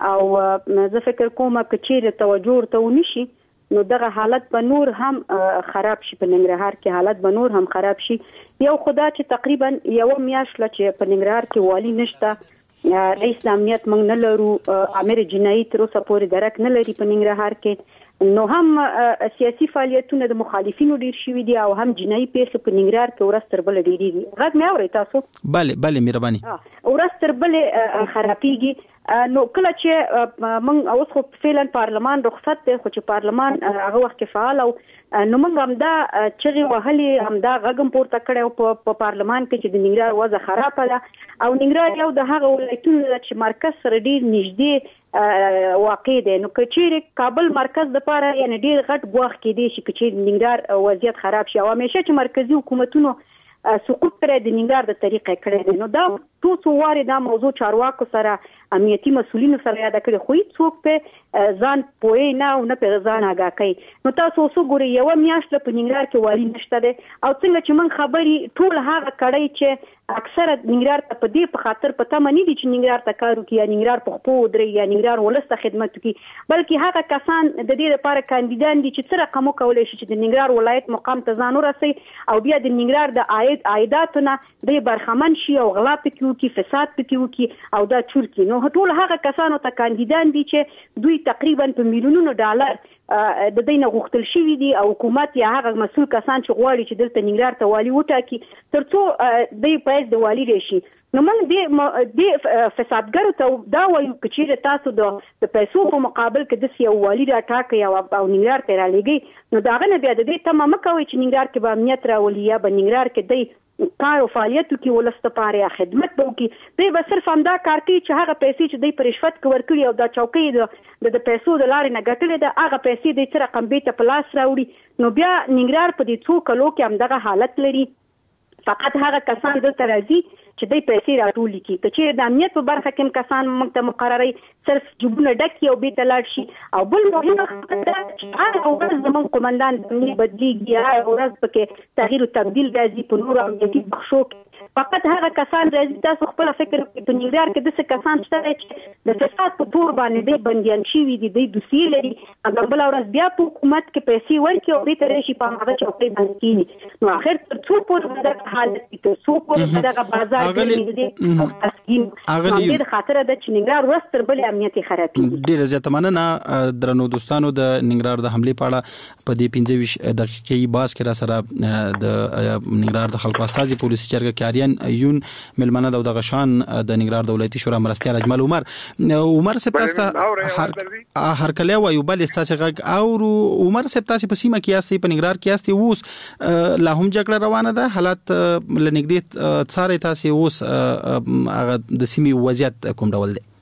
او زه فکر کوم چې چیرې توجه ورته ونشي نو دغه حالت به نور هم خراب شي. په ننګرهار کې حالت به نور هم خراب شي. یو خدا چې تقریبا یو میاشت چې په ننګرهار کې والی نشته، رئیس د امنیت موږ نه لرو، امیر جنایي تر اوسه پورې درک نه لري په ننګرهار کې، نو هم سیاسي فعالیتونه د مخالفینو ډیر شوي دي او هم جنایي پیښې په ننګرهار کې ورځ تر بلې ډیریږي. غږ مې اورئ تاسو؟ بله مهرباني. ورځ تر بلې خرابېږي. نو کله چې موږ اوس خو فعلا پارلمان رخصت دی، خو چې پارلمان هغه وخت کې فعال او نو موږ همدا چغې وهلې، همدا غږ هم پورته کړی په پارلمان کې چې د ننګرهار وضع خرابه ده او ننګرهار یو د هغه ولایتونو ده چې مرکز سره ډیر نږدې واقع دی. نو که چیرې کابل مرکز دپاره یعنې ډیر غټ ګواښ کېدی شي که چیرې ننګرهار وضعیت خراب شي او همیشه چې مرکزي حکومتونو سقوط کړی د ننګرهار د طریقې کړی دی. نو دا څو وارې دا موضوع چارواکو سره امنیتي مسولینو سره یاد کړی، خو هیڅوک په ځان پوهی نه او نه په ځان آگاه کوي. نو تاسو اوس ګورئ یو میاشت په ننګرهار کې والی نشته دی او څنګه چې موږ خبرې ټول هغه کړی چې اکثره ننګرهار ته په دې په خاطر پته منی دي چې ننګرهار ته کار وکړي یا ننګرهار په خپل درې یا ننګرهار ولس ته خدمت وکړي، بلکې هغه کسان د دې لپاره کاندیدان دي چې څه رقم وکولای شي چې د ننګرهار ولایت مقام ته ځان ورسوي او بیا د ننګرهار د عایداتونه د برخمن شي او غلا پکې وکړي، فساد پکې وکړي او دا چور کړي. نو ټول هغه کسانو ته کاندیدان دي چې دوی تقریبا په میلیونونو ډالر د دینه غوښتل شوی دي او حکومت یا هغه مسؤل کسان چې غواړي چې دلته ننګرهار ته والی وټاکي ترڅو د پیسې د والی راشي. نو موږ د فسادګرو ته دا وایو چې چیرې تاسو د پیسو په مقابل کې د یو والی راټاکي او ننګرهار ته رالېږي نو داغه نه بیا د دې تمه مه کوئ چې ننګرهار کې به امنیت راولي یا به ننګرهار کې د کار او فعالیتو کې ولست لپاره خدمت وکړي. دوی به صرف همدا کار کوي چې هغه پیسې چې دوی په رشوت کې ورکړي او دا چوکۍ د پیسو د لارې نه ګټلې ده هغه پیسې دوی څه رقم بیرته په لاس راوړي. نو بیا ننګرهار په دې څو کلو کې همدغه حالت لري. فقط هغه کسان دلته راځي چې دوی پیسې راټولې کړي. که چیرې د امنیت په برخه کې کسان موږ ته مقرروي صرف جوبونه ډک او بیرته لاړ شي. او بل مهمه خبره دا چې هغه ورځ زموږ قومندان بدلیږي، هغه ورځ پکې تغییر او تبدیل راځي په نورو امنیتي بخشو کې. فقط هغه کسان راځي، تاسو خپل فکر وکړئ په ننګرهار کې داسې کسان شته چې د فساد په تور باندې دوی بندیان شوي دي، دوی دوسیې لري، بله ورځ بیا په حکومت کې پیسې ورکړي او بیرته راشي په هماغه چوکۍ باندې کښېني. نو آخر تر څو پورې به دغه حالت وي، تر څو پورې به دغه بازار د خاطره ده چې ننګرهار ورځ تر بلې امنیت یې خرابېږي. ډېره زیاته مننه درنو دوستانو. د ننګرهار د حملې په اړه په دې 15 دقیقې بحث کې را سره د ننګرهار د خلکو استازي په ولسي جرګه کې آریان یون ملمنه د غشان د ننګرهار د ولایتي شورا مرستيال اجمل عمر صاحب تاسو هر کله وایو بل تاسو غږ او عمر صاحب تاسو په سیمه کې یاستئ، په ننګرهار کې یاستئ، اوس لا هم جګړه روانه ده، حالات لنګدې څاري تاسو اوس هغه د سیمې وضعیت کوم ډول دی؟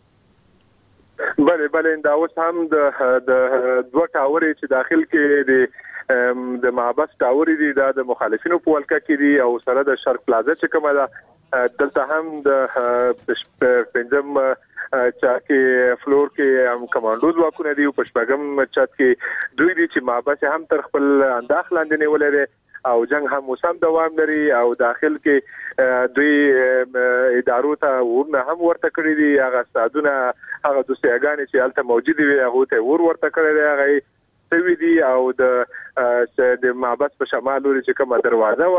بله دا اوس هم د دوه ټاورې چې داخل کې د محبس ټاورې دي دا د مخالفینو په ولکه کې دي او سره د شرق پلازا چې کومه ده دلته هم د پنځم چا کې فلور کې هم کمانډو ځواکونه دي او په شپږم چت کې دوی دي چې محبس هم تر خپل انداز لاندې نیولې ده او جنگ هم موسم دوام لري او داخل کې دوی ادارو ته ورنه هم ورته کړی دي. هغه استادونه هغه دوستیاګانې چې هلته موجود وي هغه ته ورته کړی دی هغه سوي دي او د معبد په شمال لوري چې کومه دروازه و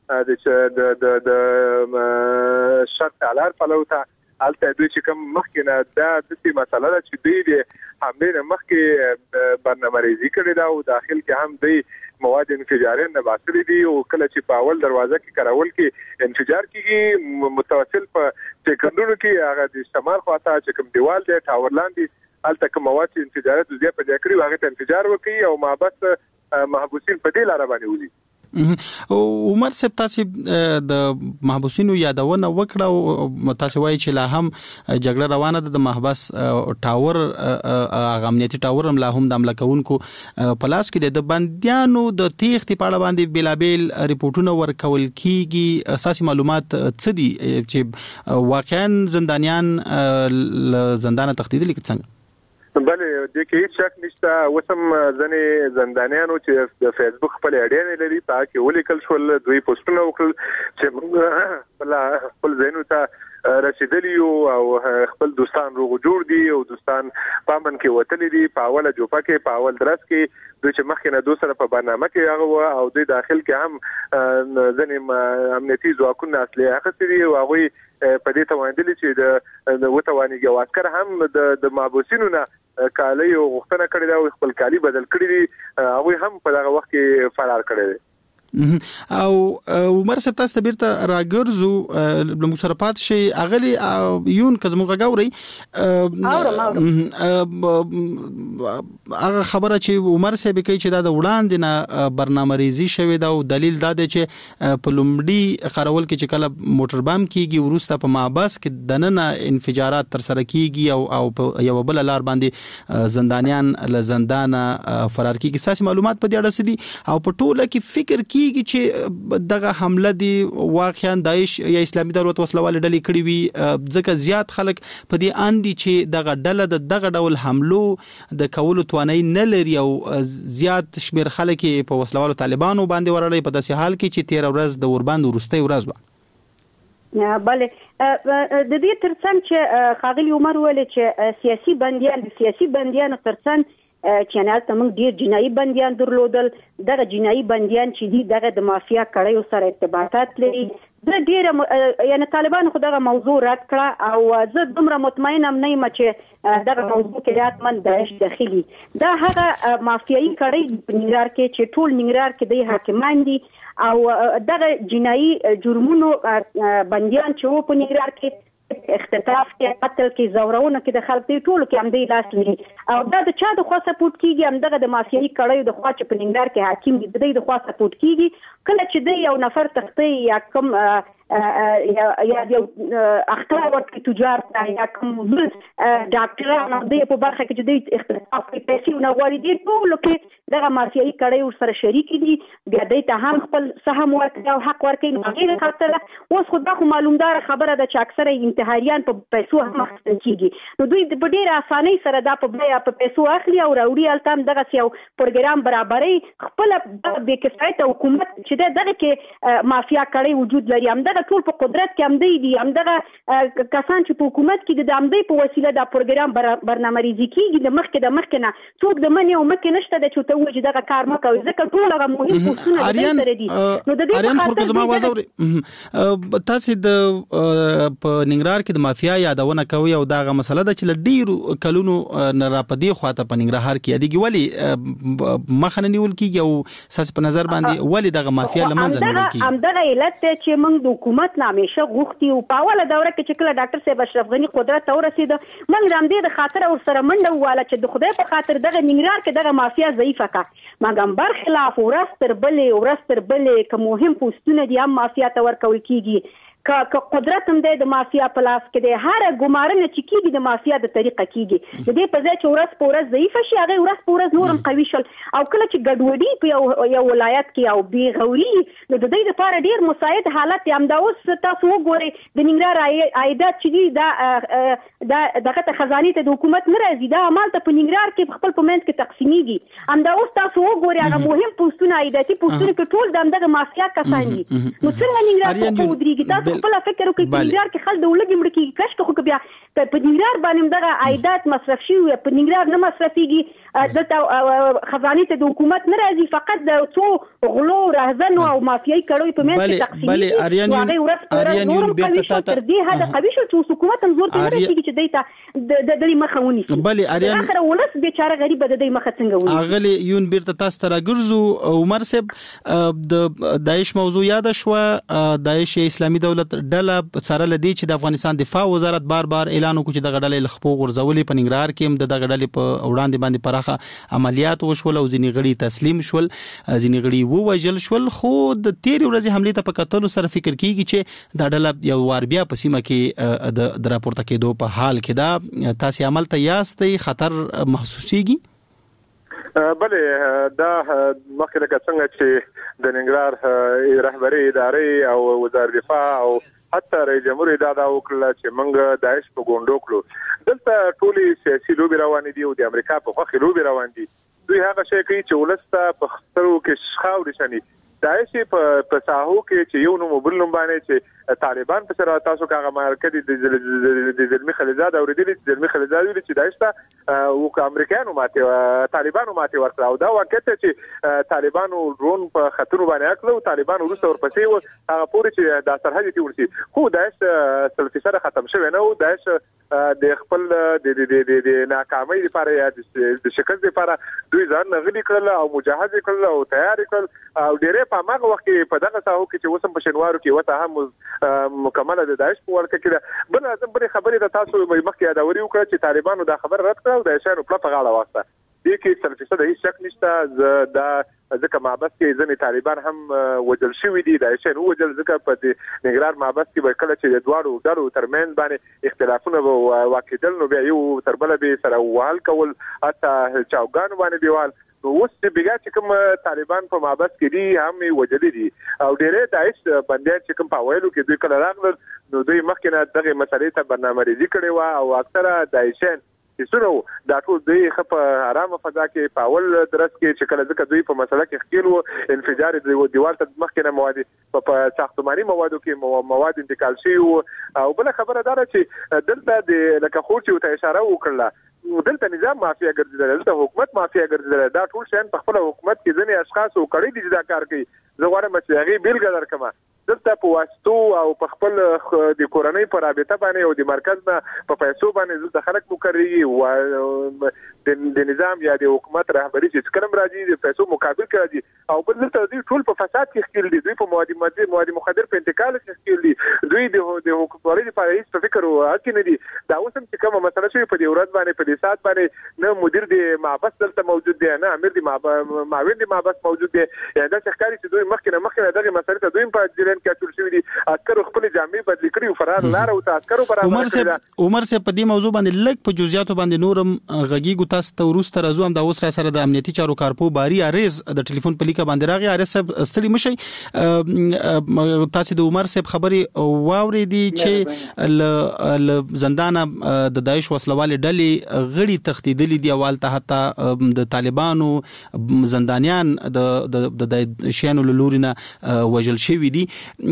د شرط علار پلوته الته دوی چې کوم مخکې نه دا د دې مسله ده چې دوی د حمله مخکې برنامه‌ریزي کړې ده او داخل کې هم دوی مواد انفجاري نه باسري دي او کله چې په اول دروازه کې کراول کې انفجار کیږي متواصل په سکندونو کې هغه د استعمال خواته چې کوم دیوال دی ټاور لاندې الته کوم مواد انفجارات زیات په ځای کړی هغه ته انفجار وکړي او محبس محبوسین په دې لار باندې ولي. عمر صاحب تاسو د محبوسینو یادونه وکړه او تاسو وایي چې لا هم جګړه روانه ده د محبس ټاور امنیتي ټاور هم لا هم د عمله کوونکو پلاس کې د بنديانو د تیښتې په اړه باندې بلابل ریپورتونه ورکول کیږي. اساسي معلومات څه دي چې واقعا زندانیان زندان تښتیدلي څنګه؟ بله د کې هیڅ شک نشته. وسم ځنې زندانیانو چې د فیسبوک خپل اډین لري تاکي ولیکل شول دوی پوسټونه وکړل چې خپل ځینو ته رسیدلی او خپل دوستان روغ جوړ دي او دوستان پامن کې وتلی دي په اوله جوپه کې په اول درس کې دوی چې مخکې نه دوی سره په برنامه کې هغه او دوی داخل کې هم ځنې امنیتي ځواکونه اصلي اخستي دي او هغه په دې توانیدلی چې د وتوانیږي او عسكر هم د محبوسینو نه کالي او غوښتنه کړې ده او خپل کالي بدل کړی دي هغه هم په دغه وخت کې فرار کړی دی. او عمر صاحب تاسو بیرته راګرځو موږ سره پات شي اغلی یون کزموږه غوري هغه خبره چې عمر صاحب کوي چې دا د وړاندې نه برنامه‌ریزي شوی دا او دلیل دا دی چې په لومړي خرول کې چې کله موټر بم کیږي ورسته په محبس کې دننه انفجارات تر سره کیږي او یو بل لار باندې زندانیان له زندانه فرار کیږي. ساسي معلومات په دې اړه سدي او په ټوله کې فکر کیږي چې دغه حمله دی واقعا داعش یا اسلامي دولت وسلواله ډلې کړې وي ځکه زیات خلک په دې اندي چې دغه ډله دغه ډول حملو د کولو توانای نه لري او زیات شمیر خلک په وسلوالو طالبانو باندې ورړي په داسې حال کې چې 13 ورځ د اوربند ورستۍ ورځ و. بله د دې ترڅنګ چې خاغلی عمر ویل چې سیاسي بنديان ترڅنګ چې نه تاسو موږ ډیر جنایي بنديان درلودل دغه جنایي بنديان چې دي دغه د مافیا کړیو سره ارتباطات لري د ډیر یعنی طالبان خو دغه موضوع رد کړه او زه دومره مطمئنه نه یم چې دغه موضوع کې راتمن داعش داخلي دا هغه مافیایي کړی په ننګرهار کې چې ټول ننګرهار کې د حاکمان دي او دغه جنایي جرمونو بنديان چې وو په ننګرهار کې اختطاف کې قتل کې زورونه کې د خلک دی ټولو کې هم دی لاس لري او دا د چا د خوا سپورټ کیږي هم دغه د مافیایي کړیو د خوا چې په ننګرهار کې حاکم دي د دې د خوا سپورټ کیږي کله چې دی یو نفر تخته یا کوم یا یو اختراع ورته تجار یا کوم ډاکټرانو د په برخه کې چې د اختلاف کې پیسې نه غواړي دي ټول کې دغه مافیایي کړي سره شریک دي بیا د ته هم خپل سهم ورکړي او حق ورکړي نه غیر خاطر اوس خو دا خو معلومدار خبره ده چې اکثره انتحاریان په پیسو هم اخیستل کیږي نو دوی په ډېر اسانۍ سره دا په پیسو اخلي او راوړي التام دغه یو پروګرام برابرۍ خپل د کفایت حکومت چې دغه کې مافیا کړي وجود لري هم دغه ټول په قدرت کې هم دی هم دغه کسان چې په حکومت کې د امدی په وسیله دا پروګرام برنامه‌ریزي کیږي د مخکې نه څوک د منی او مکه نشته د چې ته وځي دغه کار مکوي ځکه ټول هغه مهم پوښتنه دي نو د دې په خاطر زما وازوري تاسو د په ننګرهار کې د مافیا یادونه کوي او داغه مسله ده چې ډیرو کلونو نه را پدې خواته په ننګرهار کې دیږي ولی مخنه نیول کیږي او ساس په نظر باندې ولی دغه مافیا لمنځه نیول کیږي هم دغه علت چې موږ د حکومت نامیشه غوښتي او په اوله دوره کې چې کله ډاکټر صاحب اشرف غنی قدرت ته ورسید موږ د دې خاطر او سره منډه واله چې د خدای په خاطر دغه ننګرهار کې دغه مافیا ضعیفه کا مګم برخلاف ورستر بلې کوم مهم پوسټونه دي هم مافیا ته ورکول کیږي که قدرت هم د مافیا په لاس کې د هر ګمارنه چې کیږي د مافیا د طریقه کیږي د دې په ځای چې ورځ په ورځ ضعیف شي هغه ورځ په ورځ نورم قوي شول او کله چې ګډوډي په یو ولایت کې او بي غوري نو د دې لپاره ډیر مساعد حالت هم دا اوس تاسو وګورئ د ننګرهار عایدات چې دي دا دغه خزانه ته د حکومت نه راځي دا عمل ته په ننګرهار کې خپل پمنټ کې تقسیمیږي هم دا اوس تاسو وګورئ هغه مهم پوسټونه عایداتي پوسټونه کې ټول دغه مافیا کسان دي نو څنګه ننګرهار په ودرېږي تاسو خپل فکر وکړي په نیویارک کې خلک د ولګي مړ کې کښ خو بیا په نیویارک باندې دغه عایدات مصرف شي په نیویارک نه مصرفيږي دلته خزانه ته د حکومت نه راځي فقط د څو غلو راهزنو او مافیایي کړوي په منځ کې تقسیم بله اریان یون بیرته تر دې هدا قوي شو چې حکومت هم زور کوي چې دیتا د دې مخه ونی بله اریان اخر ولس بیچاره غریب د دې مخه څنګه ونی اغلی یون بیرته تاسو ته راګرځو عمر صاحب د داعش موضوع یاد شو داعش اسلامي دولت ډله سره لدی چې د افغانستان دفاع وزارت بار اعلان وکړ چې د غډلې لخپو غرزولې په ننګرهار کې هم د غډلې په وړاندې باندې پراخه عملیات وشول او ځینې غړي تسلیم شول ځینې غړي ووجل شول خو د تیر ورځې حمله ته په کتلو سره فکر کیږي چې د ډله یو وار بیا په سیمه کې د راپورته کېدو په حال کې دا تاسو عمل ته یاستئ خطر محسوسيږي بله دا مخکې لکه څنګه چې د ننګرهار رهبري ادارې او وزارت دفاع او حتی رئیس جمهور دا وکړه چې موږ داعش په ګوندو کړو دلته ټولي سیاسي لوبي روان دي او د امریکا په خوخي لوبي روان دي دوی هغه شی کوي چې ولسته په خطرو کې شخاوري شني داعش په ساحو کې چې یو نو موبایل باندې چې طالبان په سره تاسو کاغه مارکې د زلمی خلیزاد اوریدلی چې زلمی خلیزاد ویل چې داعش ته او امریکایانو ماته طالبانو ماته ورکړه او دا واقعیت چې طالبانو ډرون په خطر باندې اکلو طالبان ورسره ورپسې و هغه پورې چې د سرحد ته ورسي خو داعش سلفي سره ختم شوی نه او داعش د خپل د ناکامۍ لپاره یا د شکست لپاره دوی ځان غلي کړل او مجاهد کړل او تیار کړل او ډېرې په هغه وخت کې په دغه ساحو کې چې وسم په شنوارو کې وته هم مکمله د داعش په ورکه کې بل اعظم بل خبرې ته تاسو مخکې یادوري وکړه چې طالبانو دا خبر رد کړو د شانو په غاړه واسطه دې کې سلفي د هیڅ شک نشته دا ځکه معبد کې ځنې طالبان هم وجل شوی دي د شنو وجل ځکه په نګران معبد کې به کله چې د دوارو ډلو ترمنځ باندې اختلافونه واقعدل نو بیا یو تربله به سره وال کول حتی چاوګان باندې دیوال اوس چې بیګا چې کوم طالبان په معبد کې دي هم وجل دي او ډېرې داعش بندیان چې کوم په وایلو کې دوی کله راغلل نو دوی مخکې نه دغه مسلې ته برنامه‌ریزي کړې و او اکثره داعشین چې څنګه دا ټول دوی خپ آرامه فضا کې په اول درس کې چې کله ځکه دوی په مسله کې خپل وو انفجار د دیوال ته مخکې نه مواد په ساختماني موادو کې مواد انتقال شي او بل خبره دا چې دلته د لکه خور چې ته اشاره وکړه دلته نظام مافیا ګرځیدل دلته حکومت مافیا ګرځیدل دا ټول شین په خپل حکومت کې ځنې اشخاص او کړي دي دا کار کوي زه غواړم چې هغه بیلګه درکمه دلته په واسطو او په خپل د کورنۍ پر رابطه باندې او د مرکز نه په پیسو باندې دلته خلک مقرري او د نظام یا د حکومت رهبری چې کوم راځي د پیسو مقابل کوي او بل دلته دوی ټول په فساد کې خپل دي دوی په مواد مخدر په انتقال کې خپل دي دوی د حکومت لپاره هیڅ فکر او اړتیا نه دي دا اوس هم چې کومه مسله شوی په دې ورځ باندې په دې سات باندې نه مدیر د معبد دلته موجود دی نه امیر د معاون د معبد موجود دی یا دا ښکاری چې دوی مخکې دغه مسله ته دوی په جریان کې ټول شوی دي عسكر خپل جامې بدل کړي او فرار لار او عسكرو برابر عمر سے په دې موضوع باندې لږ په جزئیاتو باندې نورم غږیږو تاسو ته ورسته راځو هم دا اوس را سره د امنیتي چارو کارپو باری اریز د ټلیفون په لیکه باندې راغی اریز صاحب ستړي مشي تاسو د عمر صاحب خبري واوري دي چې ل زندانه د داعش وسلوال ډلې غړي تختیدلې دي اول ته حتی د طالبانو زندانیان د شینو لورینه وجل شوی دي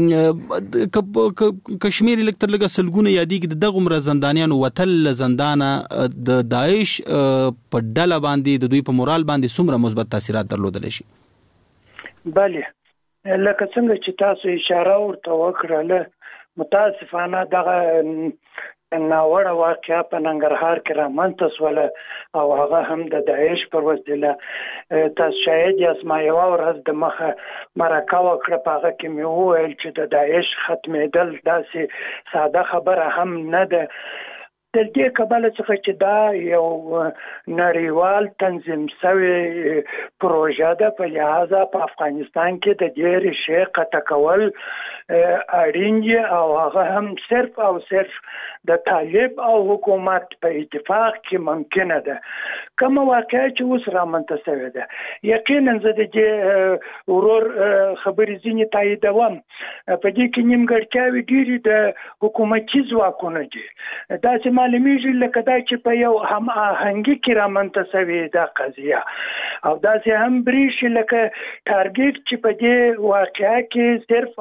کشمیر الکتر لګه سلګونه یادېږي دغه عمر زندانیان وتل زندانه د داعش په ډله باندې د دوی په مورال باندې څومره مثبت تاثیرات درلودل شي بله لکه څنګه چې تاسو اشاره ورته وکړه متاسفانه دغه ناوړه واقعیا په ننګرهار کې رامنځته شوله او هغه هم د داعش پر وسیله تاسو شاید اسما یو ورځ د مخه مرکه وکړه په هغه کې مې وویل چې د داعش ختمېدل داسې ساده خبره هم نه ده د دې کبله څخه چې دا یو نړیوال تنظیم شوی پروژه ده په لحاظه په افغانستان کې د دې ریښې قطع کول اړین دي او هغه هم صرف او صرف د طالب او حکومت په اتفاق کې ممکنه ده کوم واقعي چې اوس رامنځته شوی ده یقینا زه د دې ورور خبرې ځینې تاییدوم په دې کې نیمګړتیاوې ډېرې د حکومتي ځواکونو دي داسې معلومیږي لکه دا چې په یو هم آهنګي کې رامنځته شوې ده قضیه او داسې هم بریښي لکه ټارګټ چې په دې واقعه کې صرف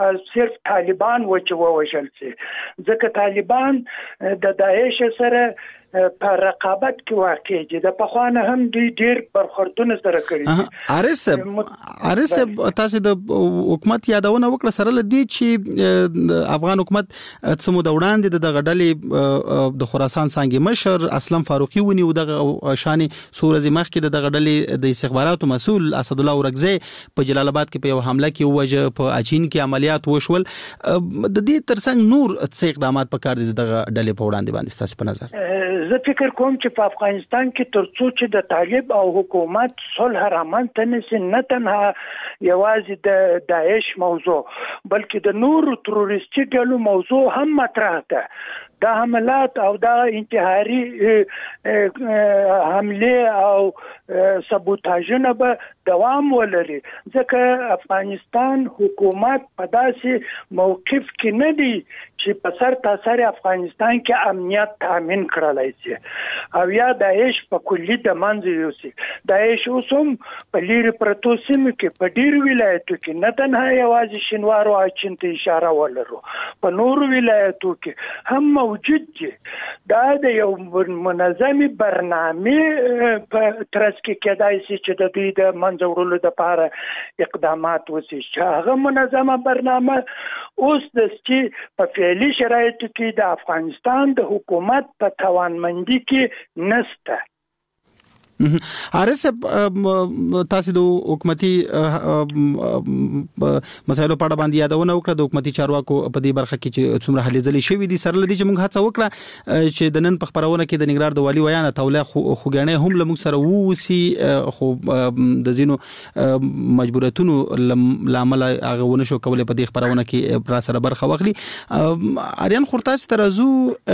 صرف طالبان ووژل شي، ځکه طالبان د داعش سره په رقابت کې واقع دي. د پخوانه هم ډیر برخوردونه سره کړی. ارسب تاسو د حکومت یادونه وکړه سره لدی چې افغان حکومت څمو د وړاندې د غډلې د خراسان څنګه مشر اسلم فاروقي ونی او د شان سورزي مخ کې د غډلې د استخباراتو مسول اسد الله ورغزي په جلال آباد کې په یو حمله کې وجه په اچین کې عملیات وشول. د دې ترڅنګ نور څه اقدامات پکار دي د غډلې په وړاندې باندې تاسو په نظر؟ زه فکر کوم چې په افغانستان کې ترڅو چې د طالب او حکومت صلح رامنځته نشي، نه تنها یوازې د داعش موضوع بلکې د نورو تروریستي ډلو موضوع هم مطرح ده. دا حملات او دا انتحاري حمله او سبوتاژونه به دوام ولري، ځکه افغانستان حکومت په داسې موقف کې نه دی چې په سر تاسره افغانستان کې امنیت تامین کړلای شي او یا داعش په کلی د منځ یوسي. داعش اوسم په لیر پرتو سیمو کې په ډیر ولایتو کې نه تنها یوازې شینوار او اچین ته اشاره ولرو، په نورو ولایتو کې هم موجود دي. دا د یو منظمي برنامه په ترڅ کې کېدای شي چې د دوی د منځ وړلو لپاره اقدامات وشي. هغه منظمه برنامه اوس د چې په فعلي شرایطو کې د افغانستان د حکومت په توانمندي کې نشته. ارسب تاسو د حکومتي مسایلو په اړه باندې یادونه وکړه د حکومتي چارواکو په دې برخه کې چې څومره هلې ځلې شوې دي. سره لدی چې موږ هڅه وکړه چې د نن په خبرونه کې د نګران د والي ویانا توله خوګنې هم لمغ سره ووسی، خو د زینو مجبوراتونو لامل هغه ونه شو کولای په دې خبرونه کې را سره برخه واخلي. اریان خورتاس ترازو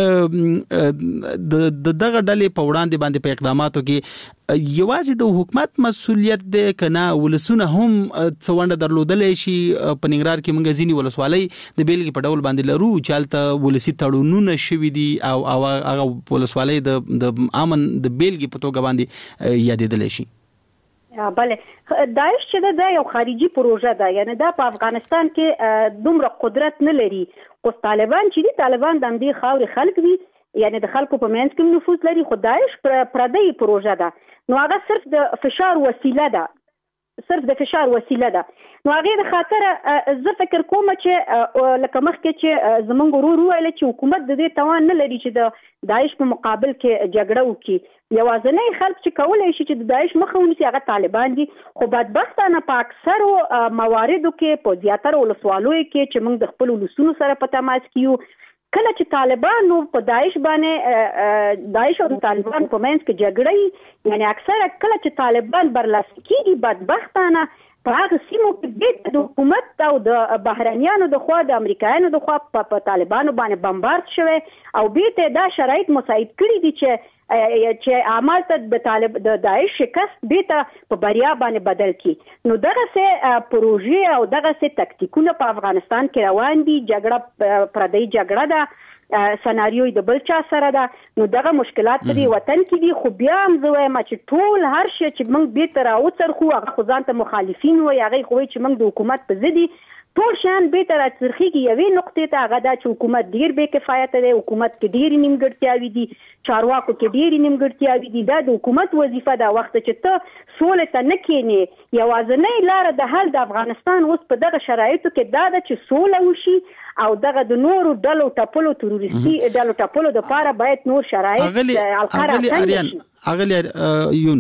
د دغه ډلې په وړاندې باندې په اقداماتو کې یوازې د حکومت مسؤلیت دی کنه ولسونه هم څوانده درلودلې شي؟ په ننګرهار کې موږ ځینی ولسوالۍ د بیلګې په ډول باندې لرو چې هلته ولسي تړونونه شوي دي او هغه ولسوالۍ د امن د بیلګې په توګه باندې یادېدلې شي. بله، داعش چې دا یو خارجي پروژه ده، یعنی دا په افغانستان کې دومره قدرت نه لري. خو طالبان چې دي، طالبان د همدې خاورې خلک دي، یعنی د خلکو په منځ کې نفوذ لري. خو داعش پردی پروژه ده، نو هغه صرف د فشار وسیله ده، نو هغه د خاطر زه فکر کوم چې لکه مخکې چې زمونږ ورور ویل چې حکومت د دې توان نه لري چې د داعش په مقابل کې جګړه وکړي. یوازینی خلک چې کولای شي چې د داعش مخه ونیسي هغه طالبان دي. خو بدبختانه په اکثرو مواردو کې په زیاتره ولسوالیو کې چې موږ د خپل ولسونو سره په تماس کې یو، کله چې طالبان نو په داعش باندې داعش او طالبان په منځ کې جګړه، یعنی اکثره کله چې طالبان برلاسي کیږي بدبختانه په هغه سیمو کې د حکومت او د بهرنیانو د خوا د امریکایانو د خوا په طالبانو باندې بمبارد شوی او بیرته دا شرایط مساعد کړي دي چې عملته د داعش شکست بیرته په بریا باندې بدل کی. نو دغه سه پروژې او دغه سه تکتیکونه په افغانستان کې روان دي. جګړه پردی جګړه ده، سناریو د بل چا سره ده. نو دغه مشکلات په وطن کې دي. خو بیا هم زه وایم چې ټول هر شي چې موږ بیرته راوڅرخو هغه خو ځان ته مخالفین وي، هغه خو چې موږ د حکومت په ضد ټول شان بیرته راڅرخیږي. یوې نقطې ته هغه دا چې حکومت ډیر بې کفایته دی، حکومت کې ډیر نیمګړتیاوې دي، چارواکو کې ډیر نیمګړتیاوې دي. دا د حکومت وظیفه ده وخت چې ته سولې ته نه کېنې. یوازینۍ لاره د حل د افغانستان اوس په دغه شرایطو کې دا ده چې سوله وشي او دغه د نورو ډلو ټاپلو تروریستي ډلو ټاپلو د لپاره باید نور شرایط اغلی یون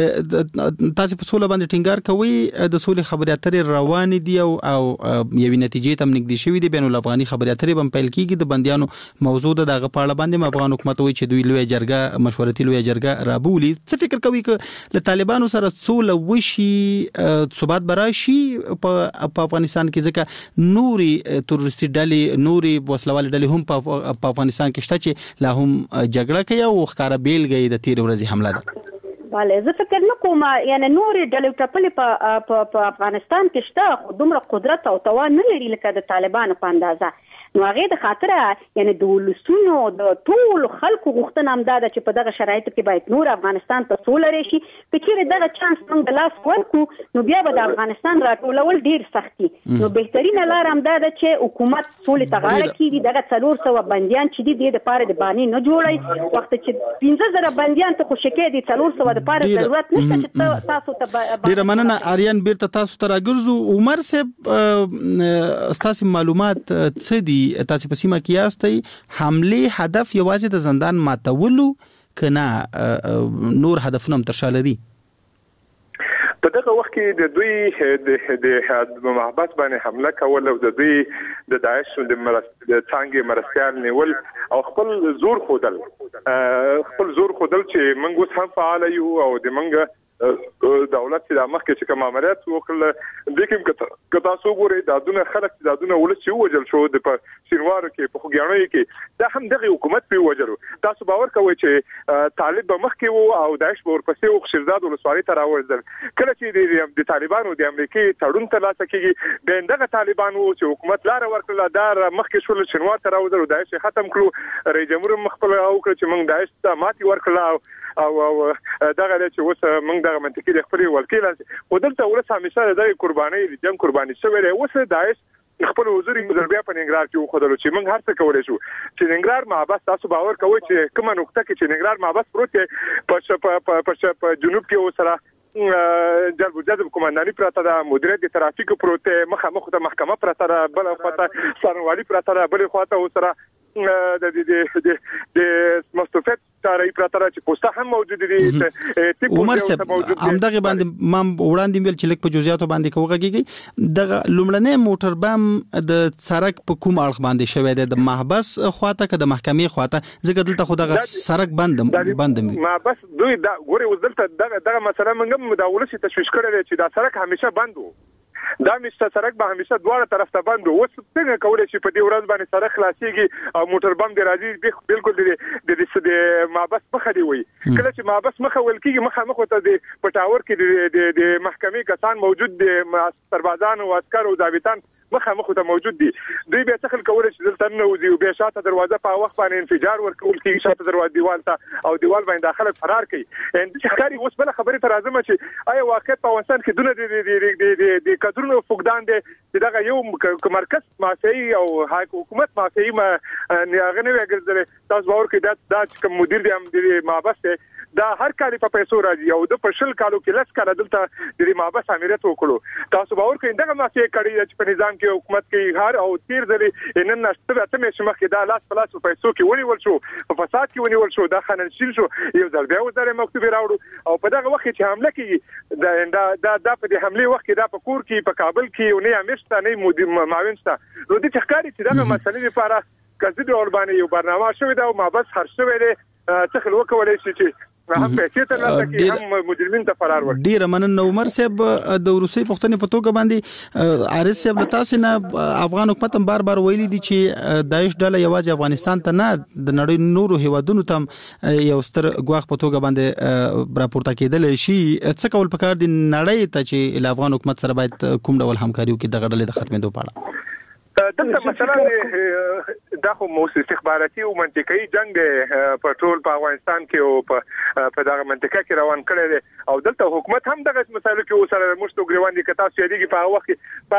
تاسو په سوله باندې ټینګار کوي. د سولې خبرې اترې روان دي او یوې نتیجې ته نږدې شوې دي. بین الافغاني خبرې اترې هم پیل کیږي. د بنديانو موضوع د دغه په اړه باندې افغان حکومت وایي چې دوی لوی جرګه مشورتي لوی جرګه رابولي. څه فکر کوي چې له طالبانو سره سوله وشي ثبات براشي په افغانستان کې؟ ځکه نوري تروریستي ډلې نوري وسلوال ډلې هم په افغانستان کې شته چې لا هم جګړه کوي او ښکارا بیلګې د تیر ورځې حمله ده. بله، زه فکر نه کوم یعنی نورې ډلې ټپلې په افغانستان کې شته، خو دومره قدرت او توان نه لري لکه د طالبانو په اندازه. نو هغه د خاطر یعنی د ولسونو د ټول خلکو غوښتنه هم ده چې په دغه شرایطو کې باید نور افغانستان ته سوله راشي. که چیرې دغه چانس موږ د لاس ورکو نو بیا به د افغانستان راټولول ډیر سخت دي. نو بهترینه لار هم ده چې حکومت سولې ته غاړه کړي. دغه 400 بنديان چې دي د پاره د بانی نه جوړي وخت چې 15000 بنديان ته خوشکې دي 400 د پاره ضرورت نشته چې تاسو ته ډیر مننه آریان بیرته تاسو ته راګرځو. عمر صاحب تاسو معلومات څه دي تاسو په سیمه کې یاستئ حمله هدف یوازې د زندان ماتولو کنا نور هدفونه هم ترشا لري؟ په دغه وخت کې د دوی د محبس باندې حمله کول او د دوی د داعش د څنګه مرستيال نیول او خپل زور خودل چې موږ اوس هم فعال یو او د موږ دولت چې د مخکې چې کوم عملیات وکړل د کوم کتا سو ګوري دادونه خلک دادونه ولس چې وجل شو د سینوارو کې په خوګیانو کې دا هم دغه حکومت په وجلو. تاسو باور کوئ چې طالب به مخکې وو او داعش به ورپسې او شیرزاد ولسوالۍ ته راوړل کله چې د طالبانو د امریکای تړون ته لاس کېږي د دغه طالبانو چې حکومت لار ورکړه دا مخکې شول شینوار ته راوړل او داعش ختم کړو. رئیس جمهور مخبر او کړ چې موږ داعش ته ماتي ورکړه او دغه چې اوس موږ دغه منطقي د خپل ولکیل او دلته ولس همیشه د قرباني د جنگ قرباني شوی دی. اوس داعش خپل حضور مزربیا په ننګرهار کې وخدلو چې موږ هر څه کولای شو چې ننګرهار محبس تاسو باور کوئ چې کومه نقطه کې چې ننګرهار محبس پروت دی په جنوب کې اوسره جذب کمانډاني پراته ده مدیریت د ترافیک پروت مخه د محکمه پراته ده بل خواته سرنوالي پراته ده بل خواته اوسره د مستوفیت تاري پراته چې پوسټه هم موجود دي. عمر صاحب همدغه باندې ما وړاندې ویل چې لک په جزئیاتو باندې کوغږیږي دغه لومړنۍ موټر بم د سړک په کوم اړخ باندې شوی دی د محبس خواته که د محکمې خواته ځکه دلته خو دغه سړک بند محبس دوی دا ګوري وزدلته دغه مسله موږ د ولسی تشویش کړی چې دا سړک همیشه بند وو دا مشته سړک به همیشه دواړه طرف ته بند وو. څنګه کولای شي په دې ورځ باندې سړک خلاصيږي او موټر بم دی راځي بالکل د محبس مخه دی وي کله چې محبس مخه ولکېږي مخه ته د پټاور کې د محکمې کسان موجود دي سربازان او عسكر او ضابطان مخه ته موجود دي. دوی به څخل کولای شي دلته نو دی او به شاته دروازه په وخت باندې انفجار ورکول کېږي شاته دروازه دیوال ته او دیوال باندې داخله فرار کوي. ان چې ښکاری اوس بل خبره تر ازمه چې آیا واقع په افغانستان کې دونه د کډرونو فقدان دي چې دا یو مرکز مافیایي او حکومت مافیایي ما هغه نه وګرځي. تاسو باور کوئ دا چې مدیر دی هم د محبس دا هر کال په پیسو راځي او د پښل کالو کې لس کال دلته د محبس امریت وکړو. تاسو باور کوئ دغه مافیایي کړي چې په نظام کې حکومت کې هر او تیر ځلې نن نشته ته مې شمخې دا لاس پلاس په پیسو کې ونیول شو په فساد کې ونیول شو دا خنل شو یو ځل بیا وزاره مکتوب راوړو او په دغه وخت چې حمله کې دا په دې حمله وخت کې دا په کور کې په کابل کې نه امشته نه معاون شته نو د ښکاری چې دغه مسلې لپاره کزي د اورباني یو برنامه شوی دا او محبس هر شوی دی څخه وکولای شي چې هم پیسې ته نه کې هم مجرمین ته فرار ورکړي. ډیر مننه عمر صاحب د روسي پښتنې په توګه باندې عارض صاحب تاسو نه افغان حکومت هم بار ویلي دي چې داعش ډله یوازې افغانستان ته نه د نړۍ نورو هیوادونو ته یو ستر ګواښ په توګه باندې راپورته کېدل شي. څه کول پکار دي نړۍ ته چې افغان حکومت سره باید کوم ډول همکاري وکړي د غړلې د ختمېدو په اړه؟ دلته مثلا دا خو مو استخباراتي او منطقي جنگ په ټول په افغانستان کې او په دغه منطقه کې روان کړی دی او دلته حکومت هم دغه مسایلو کې اوسره مشتو ګریوان دي کتا سیادي په وخت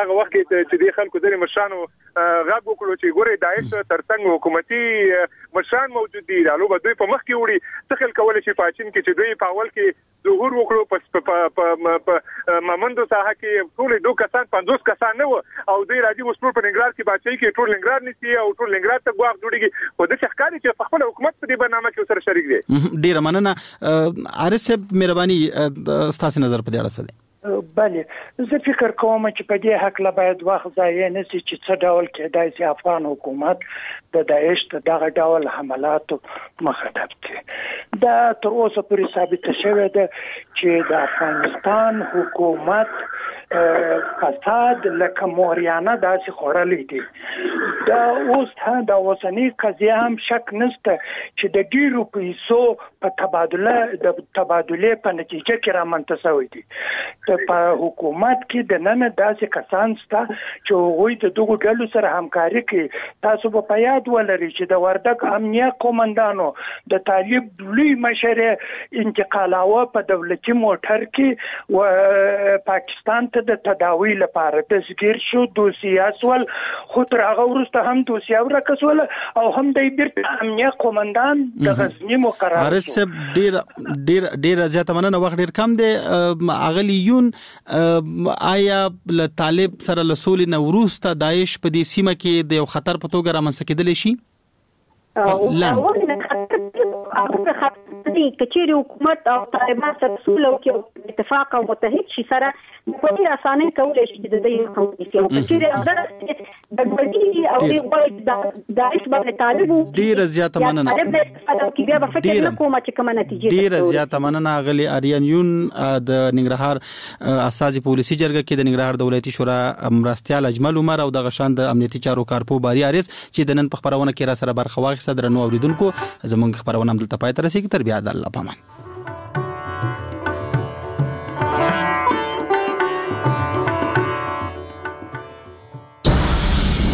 چې د خلکو د مشانو غږ وکړو چې ګوري داعش ترڅنګ حکومتي مشان موجود دي رالو به دوی په مخ کې وړي څخل کول شي پاچین کې چې دوی په اول کې ظهور وکړو په مامندو ساحه کې ټول 2 کسان 50 کسان نه او دوی راځي وسپور په ننګرهار کې بچي کې ټول ننګرهار نسی او ټول ننګرهار ته غواړي جوړيږي او د ښکاری چې په خپل حکومت په دې برنامه کې سره شریک دي. ډیر مننه عارض صاحب مهرباني ستاسو نظر په دې اړه څه دی؟ بله زه فکر کوم چې په دې حق لا باید وخت ځای نه شي چې څه ډول کېدای شي افغان حکومت د داعش دغه ډول حملات مخه کړي. دا تر اوسه پورې ثابت شوی دی چې د افغانستان حکومت فساد لکه موریانه داسې خورلې دي. دا اوس د اوسنی قضیه هم شک نشته چې د ډیرو پیسو په تبادله په نتیجه کې رامنځته شوی دي. په حکومت کې د نن داسې کسان شته چې وایي د دغو ډلو سره همکاري کوي. تاسو په یاد ولرئ چې د وردګ امنیه قومندانو د طالب لوی مشر انتقالاوه په دولتي موټر کې و پاکستان ته د تداوی لپاره تسګیر شو، دوسیه سول، خو تر هغه وروسته هم دوسیه ورکړل او هم د بیرته امنیه قومندان د غزنی مقرر شو. ډیر زیاته مننه، وخت ډیر کم دی. اغلیون آیا له طالب سره له سولې نه وروسته داعش په دې سیمه کې د یو خطر په توګه رامنځته کېدلی شي؟ کچېرې حکومت او طالبان سره سوله وکړي، اتفاق او متحد شي، سره په ډېر اسانۍ کولی شي د دې مخنیوي وکړي. او کچېرې د ګډوډي او د داعش باندې طالب ډېره زیاته مننه، ډېره زیاته مننه. غلي اریانیون د ننګرهار اساسي پولیسي جرګه کې د ننګرهار دولتي شورا مرستيال اجمل عمر او د غشان د امنیتي چارو کارپو باری اریس چې د نن په خبرونه کې را سره برخه واخیسته. درنو اوریدونکو زموږ خبرونه هم دلته پای ته رسیدي. تر بیا د الله پامان.